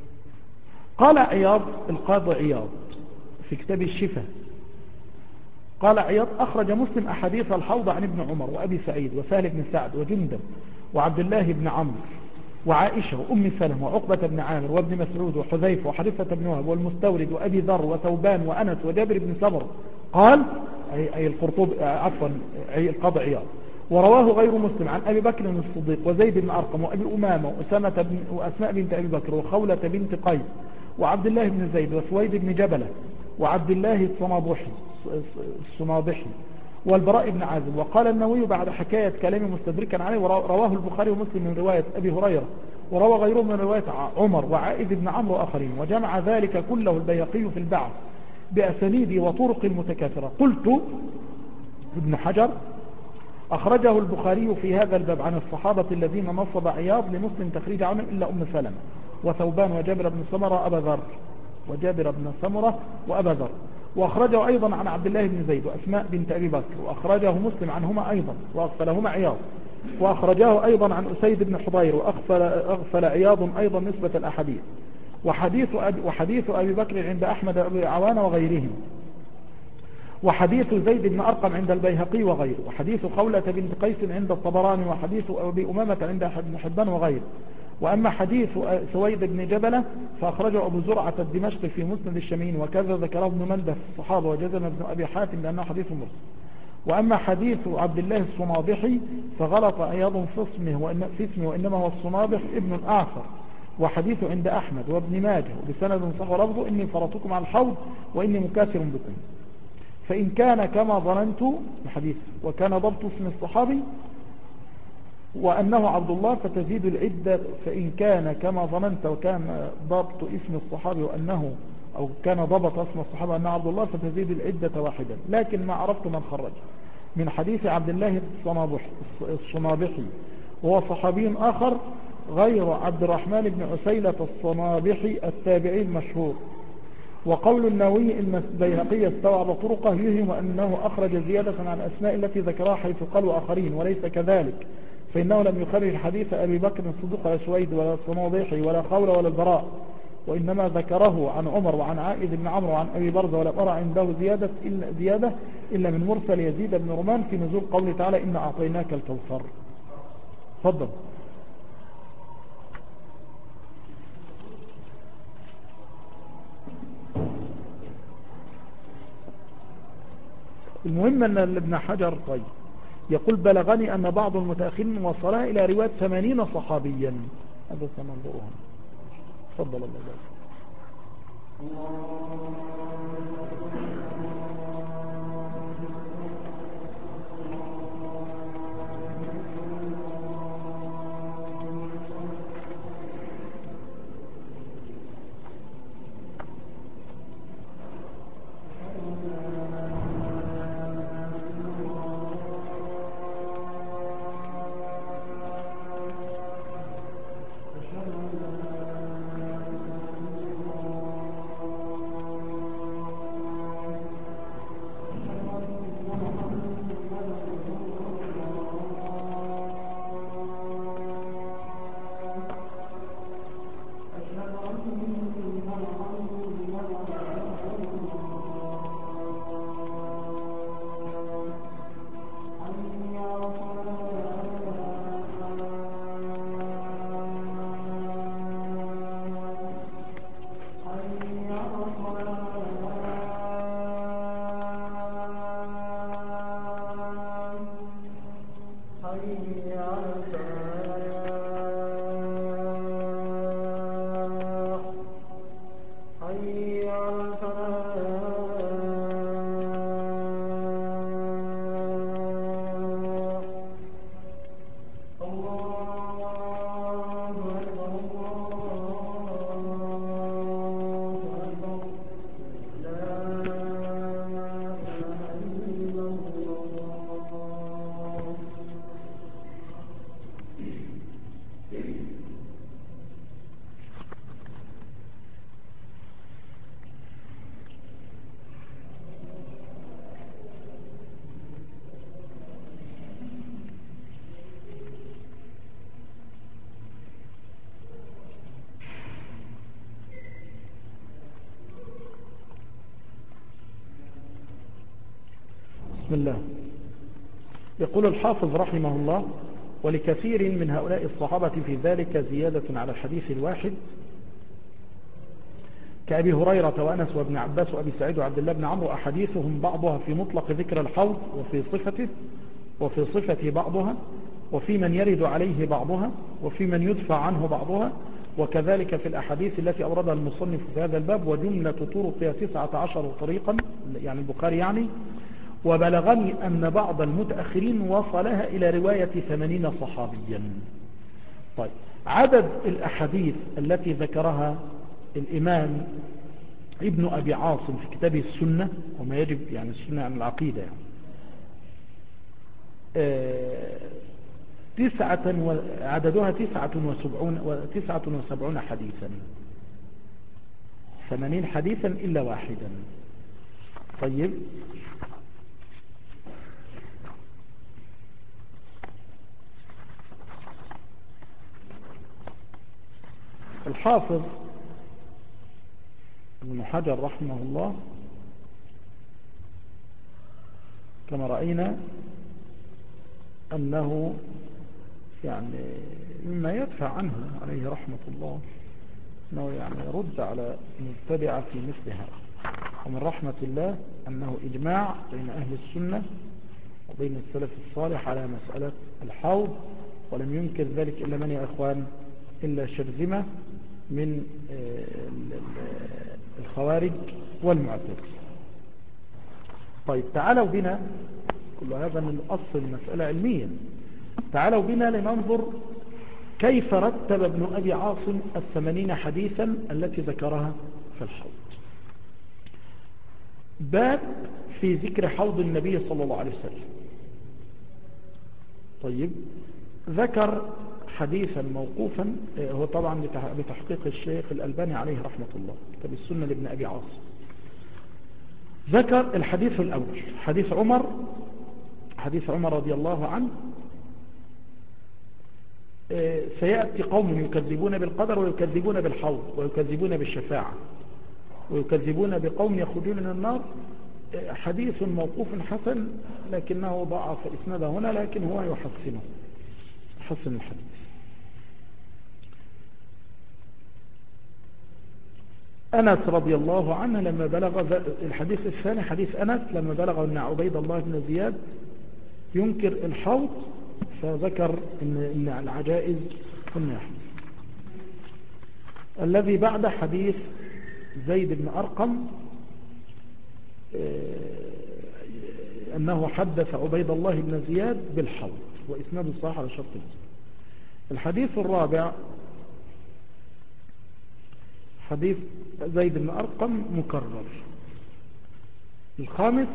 قال عياض القاضي عياض في كتاب الشفاء قال عياض أخرج مسلم أحاديث الحوض عن ابن عمر وأبي سعيد وسهل بن سعد وجندب وعبد الله بن عمرو وعائشة وأم سلمة وعقبة بن عامر وابن مسعود وحذيفة وحريفة بن وهب والمستورد وأبي ذر وثوبان وأنس وجابر بن سمر قال أي, أي القرطب عفوا أي القاضي عياض. ورواه غير مسلم عن أبي بكر الصديق وزيد بن أرقم وأبي أمامة وأسامة بن وأسماء بنت أبي بكر وخولة بنت قيس وعبد الله بن زيد وسويد بن جبلة وعبد الله الصنابحي الصنابحي والبراء بن عازب. وقال النووي بعد حكاية كلام مستدركا عليه رواه البخاري ومسلم من رواية أبي هريرة وروى غيره من رواية عمر وعائذ بن عمرو وآخرين وجمع ذلك كله البيهقي في البعث بأسانيد وطرق متكاثرة. قلت ابن حجر أخرجه البخاري في هذا الباب عن الصحابة الذين نصب عياض لمسلم تخريج عنهم إلا أم سلمة وثوبان وجابر بن سمرة أبا ذر وجابر بن سمرة وأبا ذر. وأخرجه أيضا عن عبد الله بن زيد وأسماء بنت أبي بكر وأخرجه مسلم عنهما أيضا وأغفلهما عياض. وأخرجه أيضا عن أسيد بن حضير وأغفل أغفل عياض أيضا نسبة الأحاديث. وحديث أبي, وحديث أبي بكر عند أحمد أبي عوان وغيرهم. وحديث زيد بن أرقم عند البيهقي وغيره. وحديث خولة بنت قيس عند الطبراني. وحديث أبي أمامة عند ابن حبان وغيره. وأما حديث سويد بن جبلة فأخرجه أبو زرعة الدمشقي في مسند الشاميين وكذا ذكره ابن منده في الصحابة وجزم ابن أبي حاتم لأنه حديث مرسل. وأما حديث عبد الله الصنابحي فغلط عياض في اسمه في اسمه وإنما هو الصنابح ابن الأعصر. وحديث عند أحمد وابن ماجه وبسند صح ولفظه إني فرطكم على الحوض وإني مكاثر بكم. فإن كان كما ظننت الحديث وكان ضبط اسم الصحابي وأنه عبد الله فتزيد العدة. فإن كان كما ظننت وكان ضبط اسم الصحابي وأنه أو كان ضبط اسم الصحابي وأنه عبد الله فتزيد العدة واحدا. لكن ما عرفت من خرج من حديث عبد الله الصنابحي وهو صحابي آخر غير عبد الرحمن بن عسيلة الصنابحي التابعي المشهور. وقول النووي إن البيهقي استوعب طرقه يهم أنه أخرج زيادة عن الأسماء التي ذكرها حيث قالوا آخرين وليس كذلك، فإنه لم يخرج حديث أبي بكر الصديق ولا سويد ولا الصنابحي ولا خولة ولا البراء، وإنما ذكره عن عمر وعن عائذ بن عمرو وعن أبي برزة ولا أرى عنده زيادة إلا, زيادة إلا من مرسل يزيد بن رمان في نزول قوله تعالى إن أعطيناك الكوثر. تفضل. المهم أن ابن حجر طيب يقول بلغني أن بعض المتأخرين وصلها إلى رواية ثمانين صحابيا. هذا سننظرها. تفضل الله عليك. بسم الله. يقول الحافظ رحمه الله: ولكثير من هؤلاء الصحابة في ذلك زيادة على الحديث الواحد، كأبي هريرة وأنس وابن عباس وأبي سعيد وعبد الله بن عمرو، أحاديثهم بعضها في مطلق ذكر الحوض وفي صفته وفي صفة بعضها، وفي من يرد عليه بعضها، وفي من يدفع عنه بعضها، وكذلك في الأحاديث التي أوردها المصنف في هذا الباب، وجملة طرقها تسعة عشر طريقا، يعني البخاري يعني. وبلغني أن بعض المتأخرين وصلها إلى رواية ثمانين صحابيا. طيب، عدد الأحاديث التي ذكرها الإمام ابن أبي عاصم في كتابه السنة، وما يجب يعني السنة عن العقيدة يعني آه تسعة و... عددها تسعة وسبعون, وتسعة وسبعون حديثا، ثمانين حديثا إلا واحدا. طيب، الحافظ ابن حجر رحمه الله كما رأينا أنه يعني مما يدفع عنه عليه رحمة الله أنه يعني يرد على مبتدعة في مثل هذا. ومن رحمة الله أنه إجماع بين أهل السنة وبين السلف الصالح على مسألة الحوض، ولم ينكر ذلك إلا من يا إخوان إلا شرذمة من الخوارج والمعتزلة. طيب، تعالوا بنا، كل هذا من الأصل المسألة علميا، تعالوا بنا لننظر كيف رتب ابن أبي عاصم الثمانين حديثا التي ذكرها في الحوض. باب في ذكر حوض النبي صلى الله عليه وسلم. طيب، ذكر حديثا موقوفا، هو طبعا بتحقيق الشيخ الألباني عليه رحمة الله، كتاب السنة لابن أبي عاصم. ذكر الحديث الأول، حديث عمر، حديث عمر رضي الله عنه: سيأتي قوم يكذبون بالقدر ويكذبون بالحوض ويكذبون بالشفاعة ويكذبون بقوم يخرجون من النار. حديث موقوف حسن، لكنه ضعف إسناده هنا، لكن هو يحسنه، حسن الحديث. أنس رضي الله عنه لما بلغ، الحديث الثاني حديث أنس لما بلغ أن عبيد الله بن زياد ينكر الحوض، فذكر إن, إن العجائز الناحية. الذي بعد حديث زيد بن أرقم أنه حدث عبيد الله بن زياد بالحوض، وإسناد الصحيح على شرط مسلم. الحديث الرابع حديث زيد بن أرقم مكرر. الخامس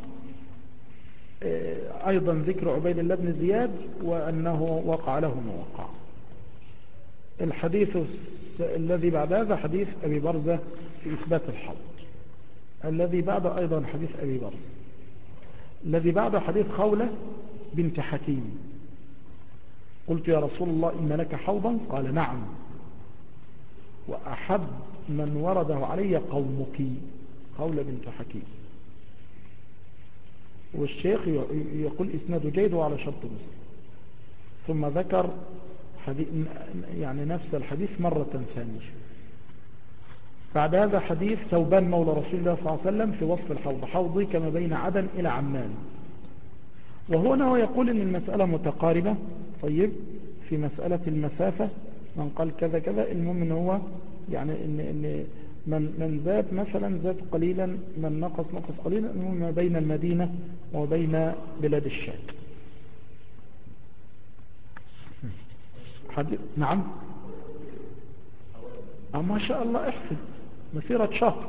أيضا ذكر عبيد الله بن زياد وأنه وقع له ما وقع. الحديث الذي بعد هذا حديث أبي برزة في إثبات الحوض. الذي بعد أيضا حديث أبي برزة. الذي بعد حديث خولة بنت حكيم: قلت يا رسول الله إن لك حوضا؟ قال نعم، وأحب من ورده علي قومك. خولة بنت حكيم. والشيخ يقول إسناد جيد على شرط مسلم. ثم ذكر حديث يعني نفس الحديث مرة ثانية. بعد هذا حديث ثوبان مولى رسول الله صلى الله عليه وسلم في وصف الحوض: حوضي كما بين عدن إلى عمان. وهنا هو يقول إن المسألة متقاربة. طيب، في مسألة المسافة من قال كذا كذا، المهم إن هو يعني إن, إن من, من زاد مثلا زاد قليلا، من نقص نقص قليلا، المهم ما بين المدينة وبين بلاد الشام. حديث نعم، أه ما شاء الله، احسن مسيرة شهر.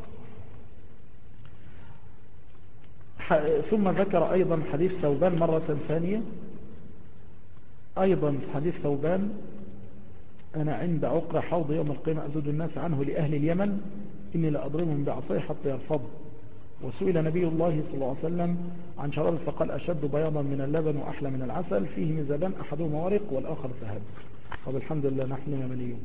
ثم ذكر أيضا حديث ثوبان مرة ثانية، أيضا حديث ثوبان: أنا عند عقر حوض يوم القيامة أزود الناس عنه لأهل اليمن، إني لأضربهم بعصي حتى يرفضوا. وسئل نبي الله صلى الله عليه وسلم عن شراب فقال: أشد بياضا من اللبن وأحلى من العسل، فيه مزبان أحدهما ورق والآخر ذهب. طب الحمد لله نحن يمنيون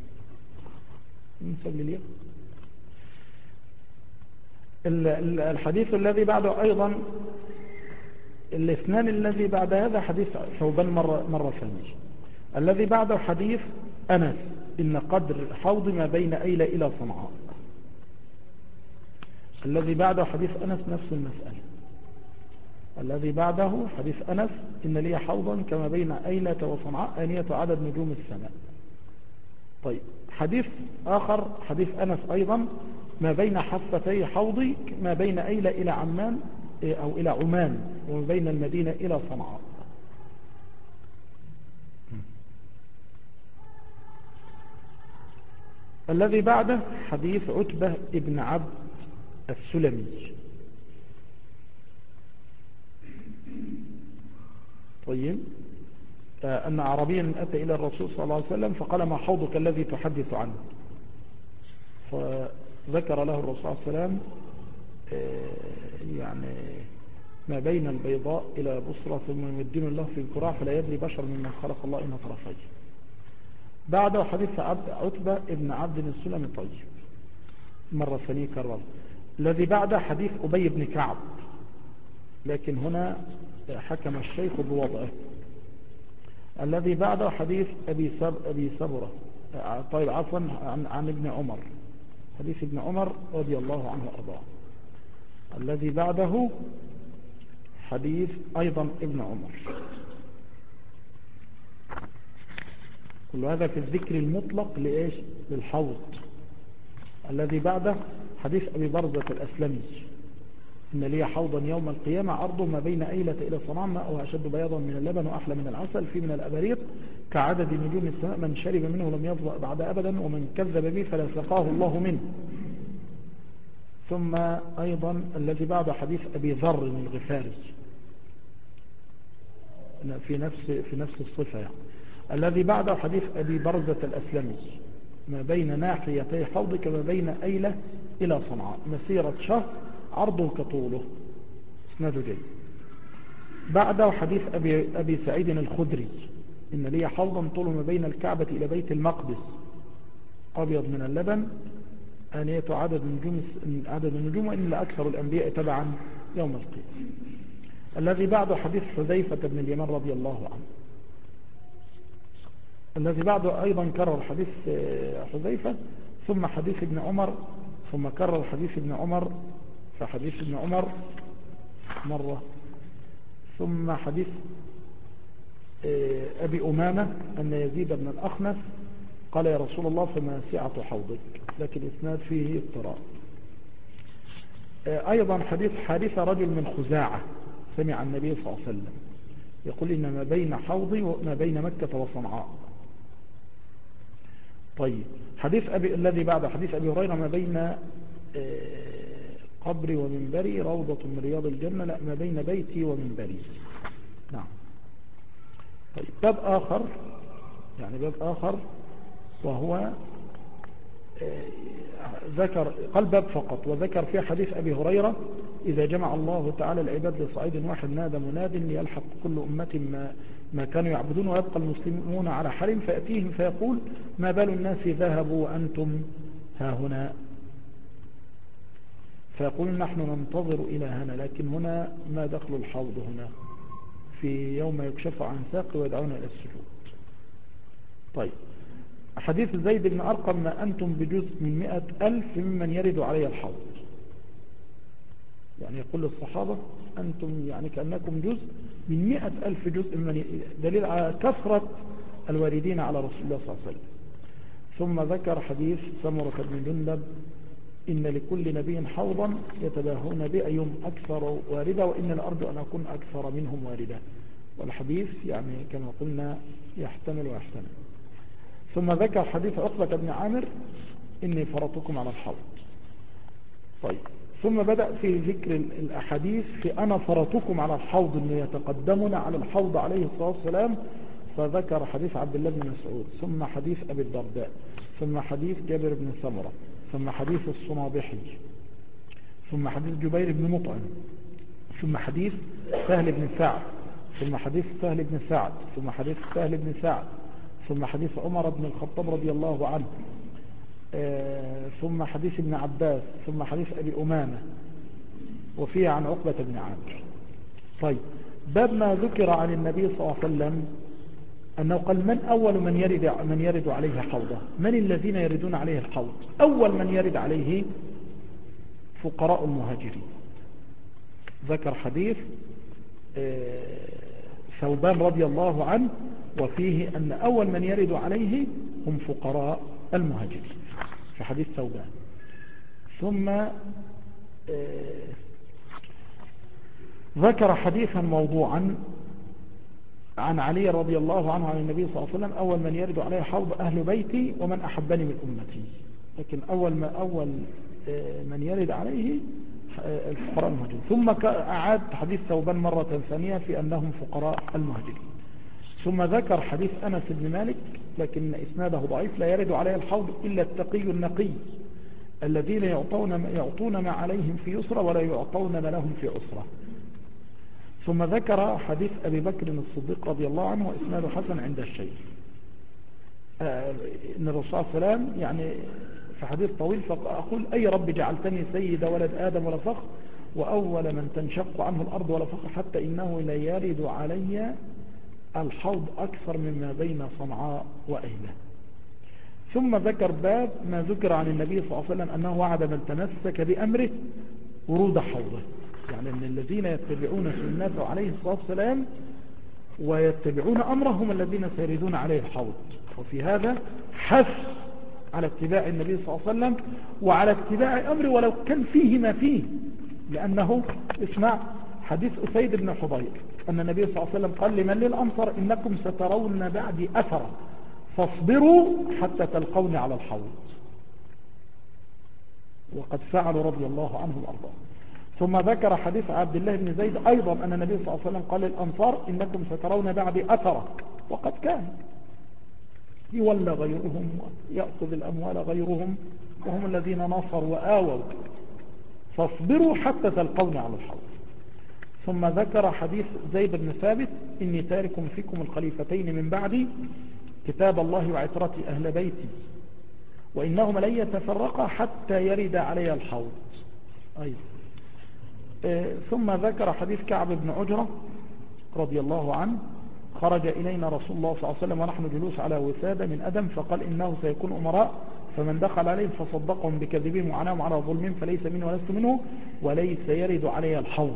نسب اليوم. الحديث الذي بعده أيضا الاثنان الذي بعد هذا حديث ثوبان مرة, مرة ثانية. الذي بعده حديث أنس إن قدر الحوض ما بين أيلة إلى صنعاء. الذي بعده حديث أنس نفس المسألة. الذي بعده حديث أنس إن لي حوضا كما بين أيلة وصنعاء آنية عدد نجوم السماء. طيب حديث آخر حديث أنس أيضا ما بين حفتي حوضي ما بين أيلة إلى عمان أو إلى عمان وما بين المدينة إلى صنعاء. الذي بعده حديث عتبة ابن عبد السلمي. طيب أن عربيا أتى إلى الرسول صلى الله عليه وسلم فقال ما حوضك الذي تحدث عنه؟ فذكر له الرسول صلى الله عليه وسلم يعني ما بين البيضاء إلى بصرة ثم يمدن الله في الكراع فلا يدري بشر ممن خلق الله إن طرفيه. بعده حديث عبد عتبة ابن عبد السلمي. طيب مرة ثانية كرر. الذي بعده حديث أبي بن كعب لكن هنا حكم الشيخ بوضعه. الذي بعده حديث أبي سب أبي سبرة طيب عفوا عن, عن ابن عمر حديث ابن عمر رضي الله عنه وأرضاه. الذي بعده حديث أيضا ابن عمر. كل هذا في الذكر المطلق لإيش؟ للحوض. الذي بعده حديث أبي برزة الأسلمي إن لي حوضا يوم القيامة عرضه ما بين أيلة إلى صنعاء ماءه أشد بياضا من اللبن وأحلى من العسل في من الأباريق كعدد نجوم السماء من شرب منه لم يظمأ بعد أبدا ومن كذب به فلا سقاه الله منه. ثم أيضا الذي بعد حديث أبي ذر الغفاري في نفس في نفس الصفة يعني. الذي بعده حديث أبي برزة الأسلمي ما بين ناحيتي حوض كما بين أيلة إلى صنعاء مسيرة شهر عرضه كطوله اسناده جيد. بعده حديث أبي, أبي سعيد الخدري إن لي حوضا طول ما بين الكعبة إلى بيت المقدس أبيض من اللبن آنية عدد النجوم عدد النجوم وإن لأكثر الأنبياء تبعا يوم القيامة. الذي بعده حديث حذيفة بن اليمان رضي الله عنه. الذي بعده أيضا كرر حديث حذيفة ثم حديث ابن عمر ثم كرر حديث ابن عمر فحديث ابن عمر مرة ثم حديث أبي أمامة أن يزيد بن الأخنس قال يا رسول الله فما سعة حوضك لكن إسناد فيه اضطراب. أيضا حديث حارثة رجل من خزاعة سمع النبي صلى الله عليه وسلم يقول إن ما بين حوضي وما بين مكة وصنعاء. طيب حديث أبي الذي بعد حديث أبي هريرة ما بين قبري ومنبري روضة من رياض الجنة لا ما بين بيتي ومنبري. نعم. طيب باب آخر يعني باب آخر وهو ذكر قال باب فقط وذكر فيه حديث أبي هريرة إذا جمع الله تعالى العباد لصعيد واحد نادى مناد ليلحق كل أمة ما, ما كانوا يعبدون ويبقى المسلمون على حال فيأتيهم فيقول ما بال الناس ذهبوا وأنتم ها هنا فيقول نحن ننتظر إلى هنا لكن هنا ما دخل الحوض هنا في يوم يكشف عن ساق ويدعون إلى السجود. طيب حديث زيد بن أرقم ما أنتم بجزء من مئة ألف ممن يرد علي الحوض يعني يقول للصحابة أنتم يعني كأنكم جزء من مئة ألف جزء من دليل على كثرة الواردين على رسول الله صلى الله عليه وسلم. ثم ذكر حديث سمرة بن جندب إن لكل نبي حوضا يتباهون بأيهم أكثر واردة وإن الأرض أن أكون أكثر منهم واردة والحديث يعني كما قلنا يحتمل ويحتمل. ثم ذكر حديث عقبة بن عامر إني فرطكم على الحوض. طيب ثم بدأ في ذكر الأحاديث في أنا فرطكم على الحوض إنه يتقدمنا على الحوض عليه الصلاة والسلام فذكر حديث عبد الله بن مسعود ثم حديث أبي الدرداء ثم حديث جابر بن سمرة ثم حديث الصنابحي ثم حديث جبير بن مطعم ثم حديث سهل بن سعد ثم حديث سهل بن سعد ثم حديث سهل بن سعد ثم حديث عمر بن الخطاب رضي الله عنه آه ثم حديث ابن عباس ثم حديث أبي أمامة وفيه عن عقبة بن عامر. طيب باب ما ذكر عن النبي صلى الله عليه وسلم أنه قال من أول من يرد, من يرد عليه حوضه، من الذين يردون عليه الحوض؟ أول من يرد عليه فقراء المهاجرين. ذكر حديث ثوبان رضي الله عنه وفيه أن أول من يرد عليه هم فقراء المهاجرين في حديث ثوبان. ثم ذكر حديثا موضوعا عن علي رضي الله عنه عن النبي صلى الله عليه وسلم أول من يرد عليه حوض أهل بيتي ومن أحبني من أمتي. لكن أول ما أول من يرد عليه الفقراء المهاجرين. ثم أعاد حديث ثوبان مرة ثانية في أنهم فقراء المهاجرين. ثم ذكر حديث أنس بن مالك لكن إسناده ضعيف لا يرد عليه الحوض إلا التقي النقي الذين يعطون, يعطون ما عليهم في يسرى ولا يعطون ما لهم في عسرة. ثم ذكر حديث أبي بكر الصديق رضي الله عنه وإسناده حسن عند الشيخ آه إن الرسول صلى الله عليه وسلم يعني في حديث طويل فأقول أي رب جعلتني سيد ولد آدم ولا فخر وأول من تنشق عنه الأرض ولا فخر حتى إنه لا يرد علي الحوض أكثر مما بين صنعاء وأهله. ثم ذكر باب ما ذكر عن النبي صلى الله عليه وسلم أنه وعد من تمسك بأمره ورود حوضه، يعني أن الذين يتبعون سنته عليه الصلاة والسلام ويتبعون أمره هم الذين سيردون عليه الحوض. وفي هذا حث على اتباع النبي صلى الله عليه وسلم وعلى اتباع أمره ولو كان فيه ما فيه، لأنه اسمع حديث أسيد بن حضير أن النبي صلى الله عليه وسلم قال لمن للأنصار إنكم سترون بعد أثرا فاصبروا حتى تلقوني على الحوض، وقد فعلوا رضي الله عنهم وارضاهم. ثم ذكر حديث عبد الله بن زيد أيضا أن النبي صلى الله عليه وسلم قال للأنصار إنكم سترون بعد أثرا، وقد كان يولى غيرهم ويأخذ الأموال غيرهم وهم الذين نصروا وآووا، فاصبروا حتى تلقوني على الحوض. ثم ذكر حديث زيد بن ثابت إني تارك فيكم الخليفتين من بعدي كتاب الله وعترتي أهل بيتي وإنهما لن يتفرقا حتى يرد علي الحوض. أيضا آه ثم ذكر حديث كعب بن عجرة رضي الله عنه خرج إلينا رسول الله صلى الله عليه وسلم ونحن جلوس على وسادة من أدم فقال إنه سيكون أمراء فمن دخل عليهم فصدقهم بكذبهم وعناهم على ظلمهم فليس منه ولست منه وليس يرد علي الحوض.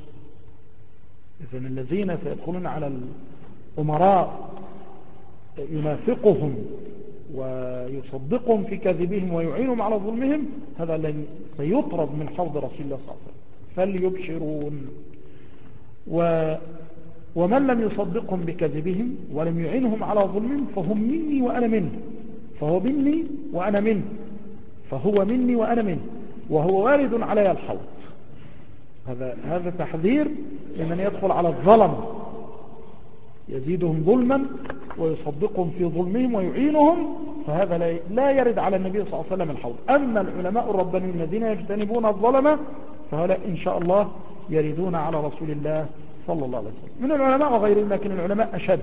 إذن الذين سيدخلون على الأمراء ينافقهم ويصدقهم في كذبهم ويعينهم على ظلمهم هذا لن سيطرد من حوض رسول الله صلى الله عليه وسلم فليبشرون. و ومن لم يصدقهم بكذبهم ولم يعينهم على ظلمهم فهم مني وأنا منه، فهو مني وأنا منه، فهو مني وأنا منه وهو وارد علي الحوض. هذا هذا تحذير لمن يدخل على الظلم يزيدهم ظلما ويصدقهم في ظلمهم ويعينهم، فهذا لا يرد على النبي صلى الله عليه وسلم الحوض. أما العلماء الربانيين الذين يجتنبون الظلم فهؤلاء إن شاء الله يردون على رسول الله صلى الله عليه وسلم من العلماء وغيرهم، لكن العلماء أشد.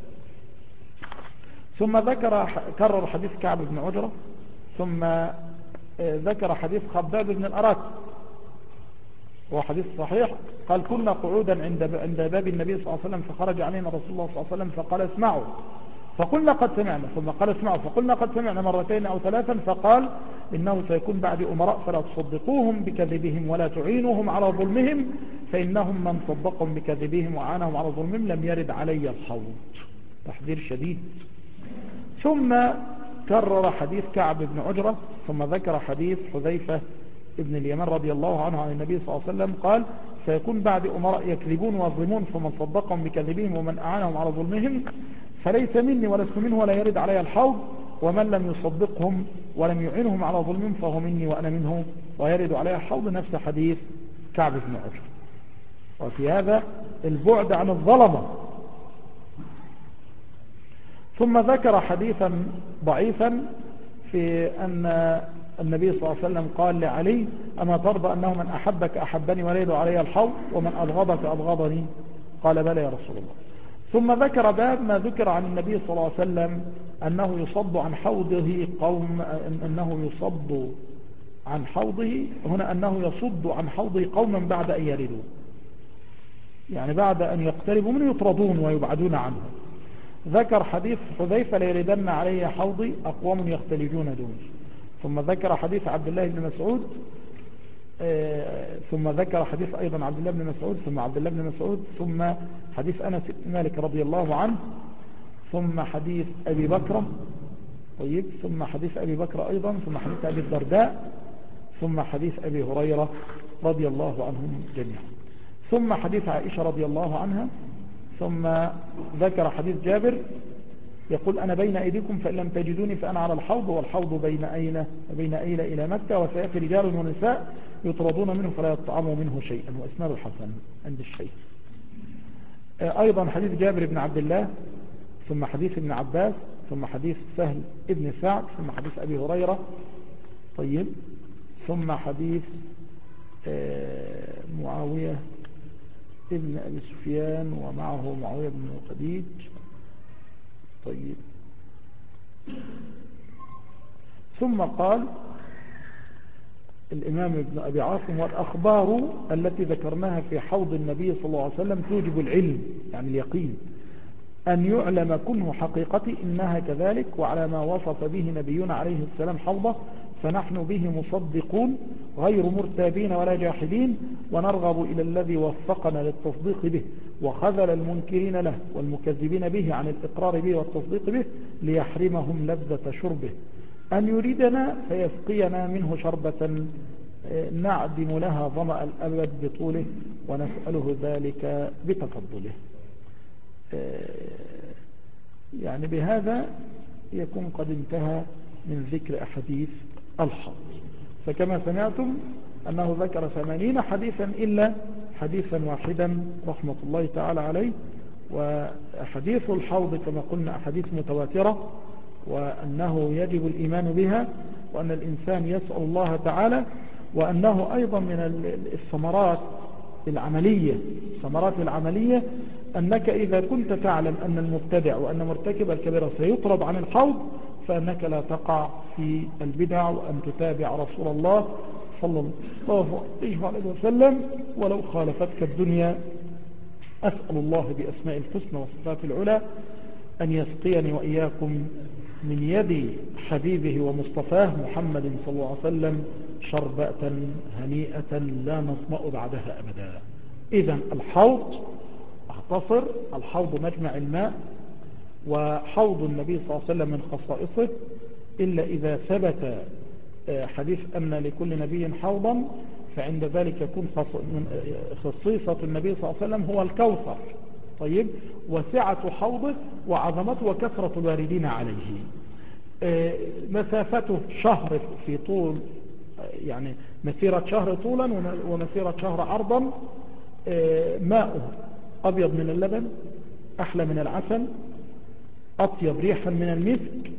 ثم ذكر كرر حديث كعب بن عجرة. ثم ذكر حديث خباب بن الأرات وهو حديث صحيح قال كنا قعودا عند عند باب النبي صلى الله عليه وسلم فخرج علينا رسول الله صلى الله عليه وسلم فقال اسمعوا فقلنا قد سمعنا، ثم قال اسمعوا فقلنا قد سمعنا مرتين أو ثلاثا فقال إنه سيكون بعد أمراء فلا تصدقوهم بكذبهم ولا تعينوهم على ظلمهم فإنهم من صدقهم بكذبهم وعانهم على ظلمهم لم يرد علي الحوض. تحذير شديد. ثم كرر حديث كعب بن عجرة. ثم ذكر حديث حذيفة ابن اليمان رضي الله عنه عن النبي صلى الله عليه وسلم قال سيكون بعد أمراء يكذبون ويظلمون فمن صدقهم بكذبهم ومن أعانهم على ظلمهم فليس مني ولست منه ولا يرد علي الحوض ومن لم يصدقهم ولم يعينهم على ظلمهم فهو مني وأنا منه ويرد علي الحوض. نفس حديث كعب بن عجرة. وفي هذا البعد عن الظلمة. ثم ذكر حديثا ضعيفا في أن النبي صلى الله عليه وسلم قال لعلي أما ترضى أنه من أحبك أحبني ولا يرد علي الحوض ومن أبغضك أبغضني قال بلى يا رسول الله. ثم ذكر باب ما ذكر عن النبي صلى الله عليه وسلم أنه يصد عن حوضه قوم أنه يصد عن حوضه هنا أنه يصد عن حوضه قوما بعد أن يردوا. يعني بعد أن يقتربوا منه يطردون ويبعدون عنه. ذكر حديث حذيفة ليردن علي حوضي أقوام يختلجون دوني. ثم ذكر حديث عبد الله بن مسعود ثم ذكر حديث أيضا عبد الله بن مسعود ثم عبد الله بن مسعود ثم حديث أنس بن مالك رضي الله عنه ثم حديث أبي بكر طيب ثم حديث أبي بكر أيضا ثم حديث أبي الدرداء ثم حديث أبي هريرة رضي الله عنهم جميعا ثم حديث عائشة رضي الله عنها ثم ذكر حديث جابر يقول أنا بين أيديكم فإن لم تجدوني فأنا على الحوض والحوض بين أين بين أيلة إلى مكة وسيأتي رجال ونساء يطردون منه فلا يطعموا منه شيئا وإسناد الحسن عند الشيخ. أيضا حديث جابر بن عبد الله ثم حديث ابن عباس ثم حديث سهل ابن سعد ثم حديث أبي هريرة طيب ثم حديث معاوية ابن أبي سفيان ومعه معاوية بن خديج طيب ثم قال الإمام ابن أبي عاصم والأخبار التي ذكرناها في حوض النبي صلى الله عليه وسلم توجب العلم يعني اليقين أن يعلم كنه حقيقتي إنها كذلك وعلى ما وصف به نبينا عليه السلام حوضه فنحن به مصدقون غير مرتابين ولا جاحدين ونرغب إلى الذي وفقنا للتصديق به وخذل المنكرين له والمكذبين به عن الإقرار به والتصديق به ليحرمهم لذة شربه أن يريدنا فيسقينا منه شربة نعدم لها ظمأ الأبد بطوله ونسأله ذلك بتفضله. يعني بهذا يكون قد انتهى من ذكر أحاديث الحوض. فكما سمعتم أنه ذكر ثمانين حديثا إلا حديثا واحدا رحمة الله تعالى عليه. وحديث الحوض كما قلنا أحاديث متواترة وأنه يجب الإيمان بها وأن الإنسان يسأل الله تعالى وأنه أيضا من الثمرات العملية الثمرات العملية أنك إذا كنت تعلم أن المبتدع وأن مرتكب الكبيرة سيطرد عن الحوض فأنك لا تقع في البدع وأن تتابع رسول الله صلى الله عليه وسلم ولو خالفتك الدنيا. أسأل الله بأسماء الحسنى والصفات العلى أن يسقيني وإياكم من يد حبيبه ومصطفاه محمد صلى الله عليه وسلم شربة هنيئة لا نظمأ بعدها أبدا. إذن الحوض اختصر الحوض مجمع الماء وحوض النبي صلى الله عليه وسلم من خصائصه إلا إذا ثبت حديث أن لكل نبي حوضا فعند ذلك يكون خصيصة النبي صلى الله عليه وسلم هو الكوثر طيب وسعة حوضه وعظمته وكثرة الواردين عليه. مسافته شهر في طول يعني مسيرة شهر طولا ومسيرة شهر عرضا. ماؤه أبيض من اللبن أحلى من العسل أطيب ريحا من المسك.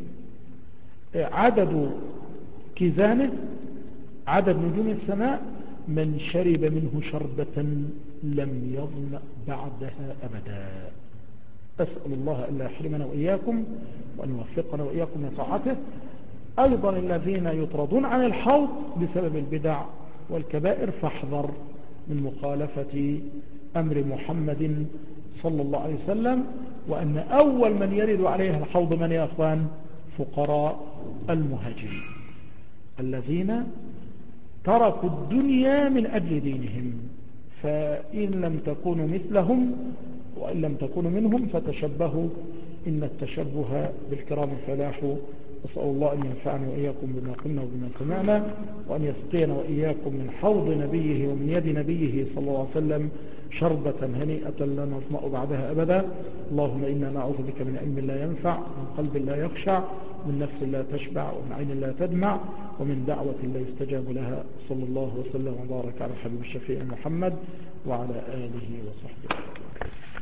عدد كيزانه عدد نجوم السماء من شرب منه شربة لم يظمأ بعدها أبدا. أسأل الله أن لا يحرمنا وإياكم وأن يوفقنا وإياكم لطاعته. أيضا الذين يطردون عن الحوض بسبب البدع والكبائر فاحذر من مخالفة أمر محمد صلى الله عليه وسلم وأن أول من يرد عليه الحوض من يا أخوان فقراء المهاجرين الذين تركوا الدنيا من أجل دينهم. فإن لم تكونوا مثلهم وإن لم تكونوا منهم فتشبهوا إن التشبه بالكرام الفلاح. أسأل الله أن ينفعني وإياكم بما قلنا وبما سمعنا وأن يسقينا وإياكم من حوض نبيه ومن يد نبيه صلى الله عليه وسلم شربة هنيئة لا نظمأ بعدها أبدا. اللهم إنا نعوذ بك من علم لا ينفع ومن قلب لا يخشع ومن نفس لا تشبع ومن عين لا تدمع ومن دعوة لا يستجاب لها. صلى الله وسلم وبارك على حبيب الشفيع محمد وعلى آله وصحبه.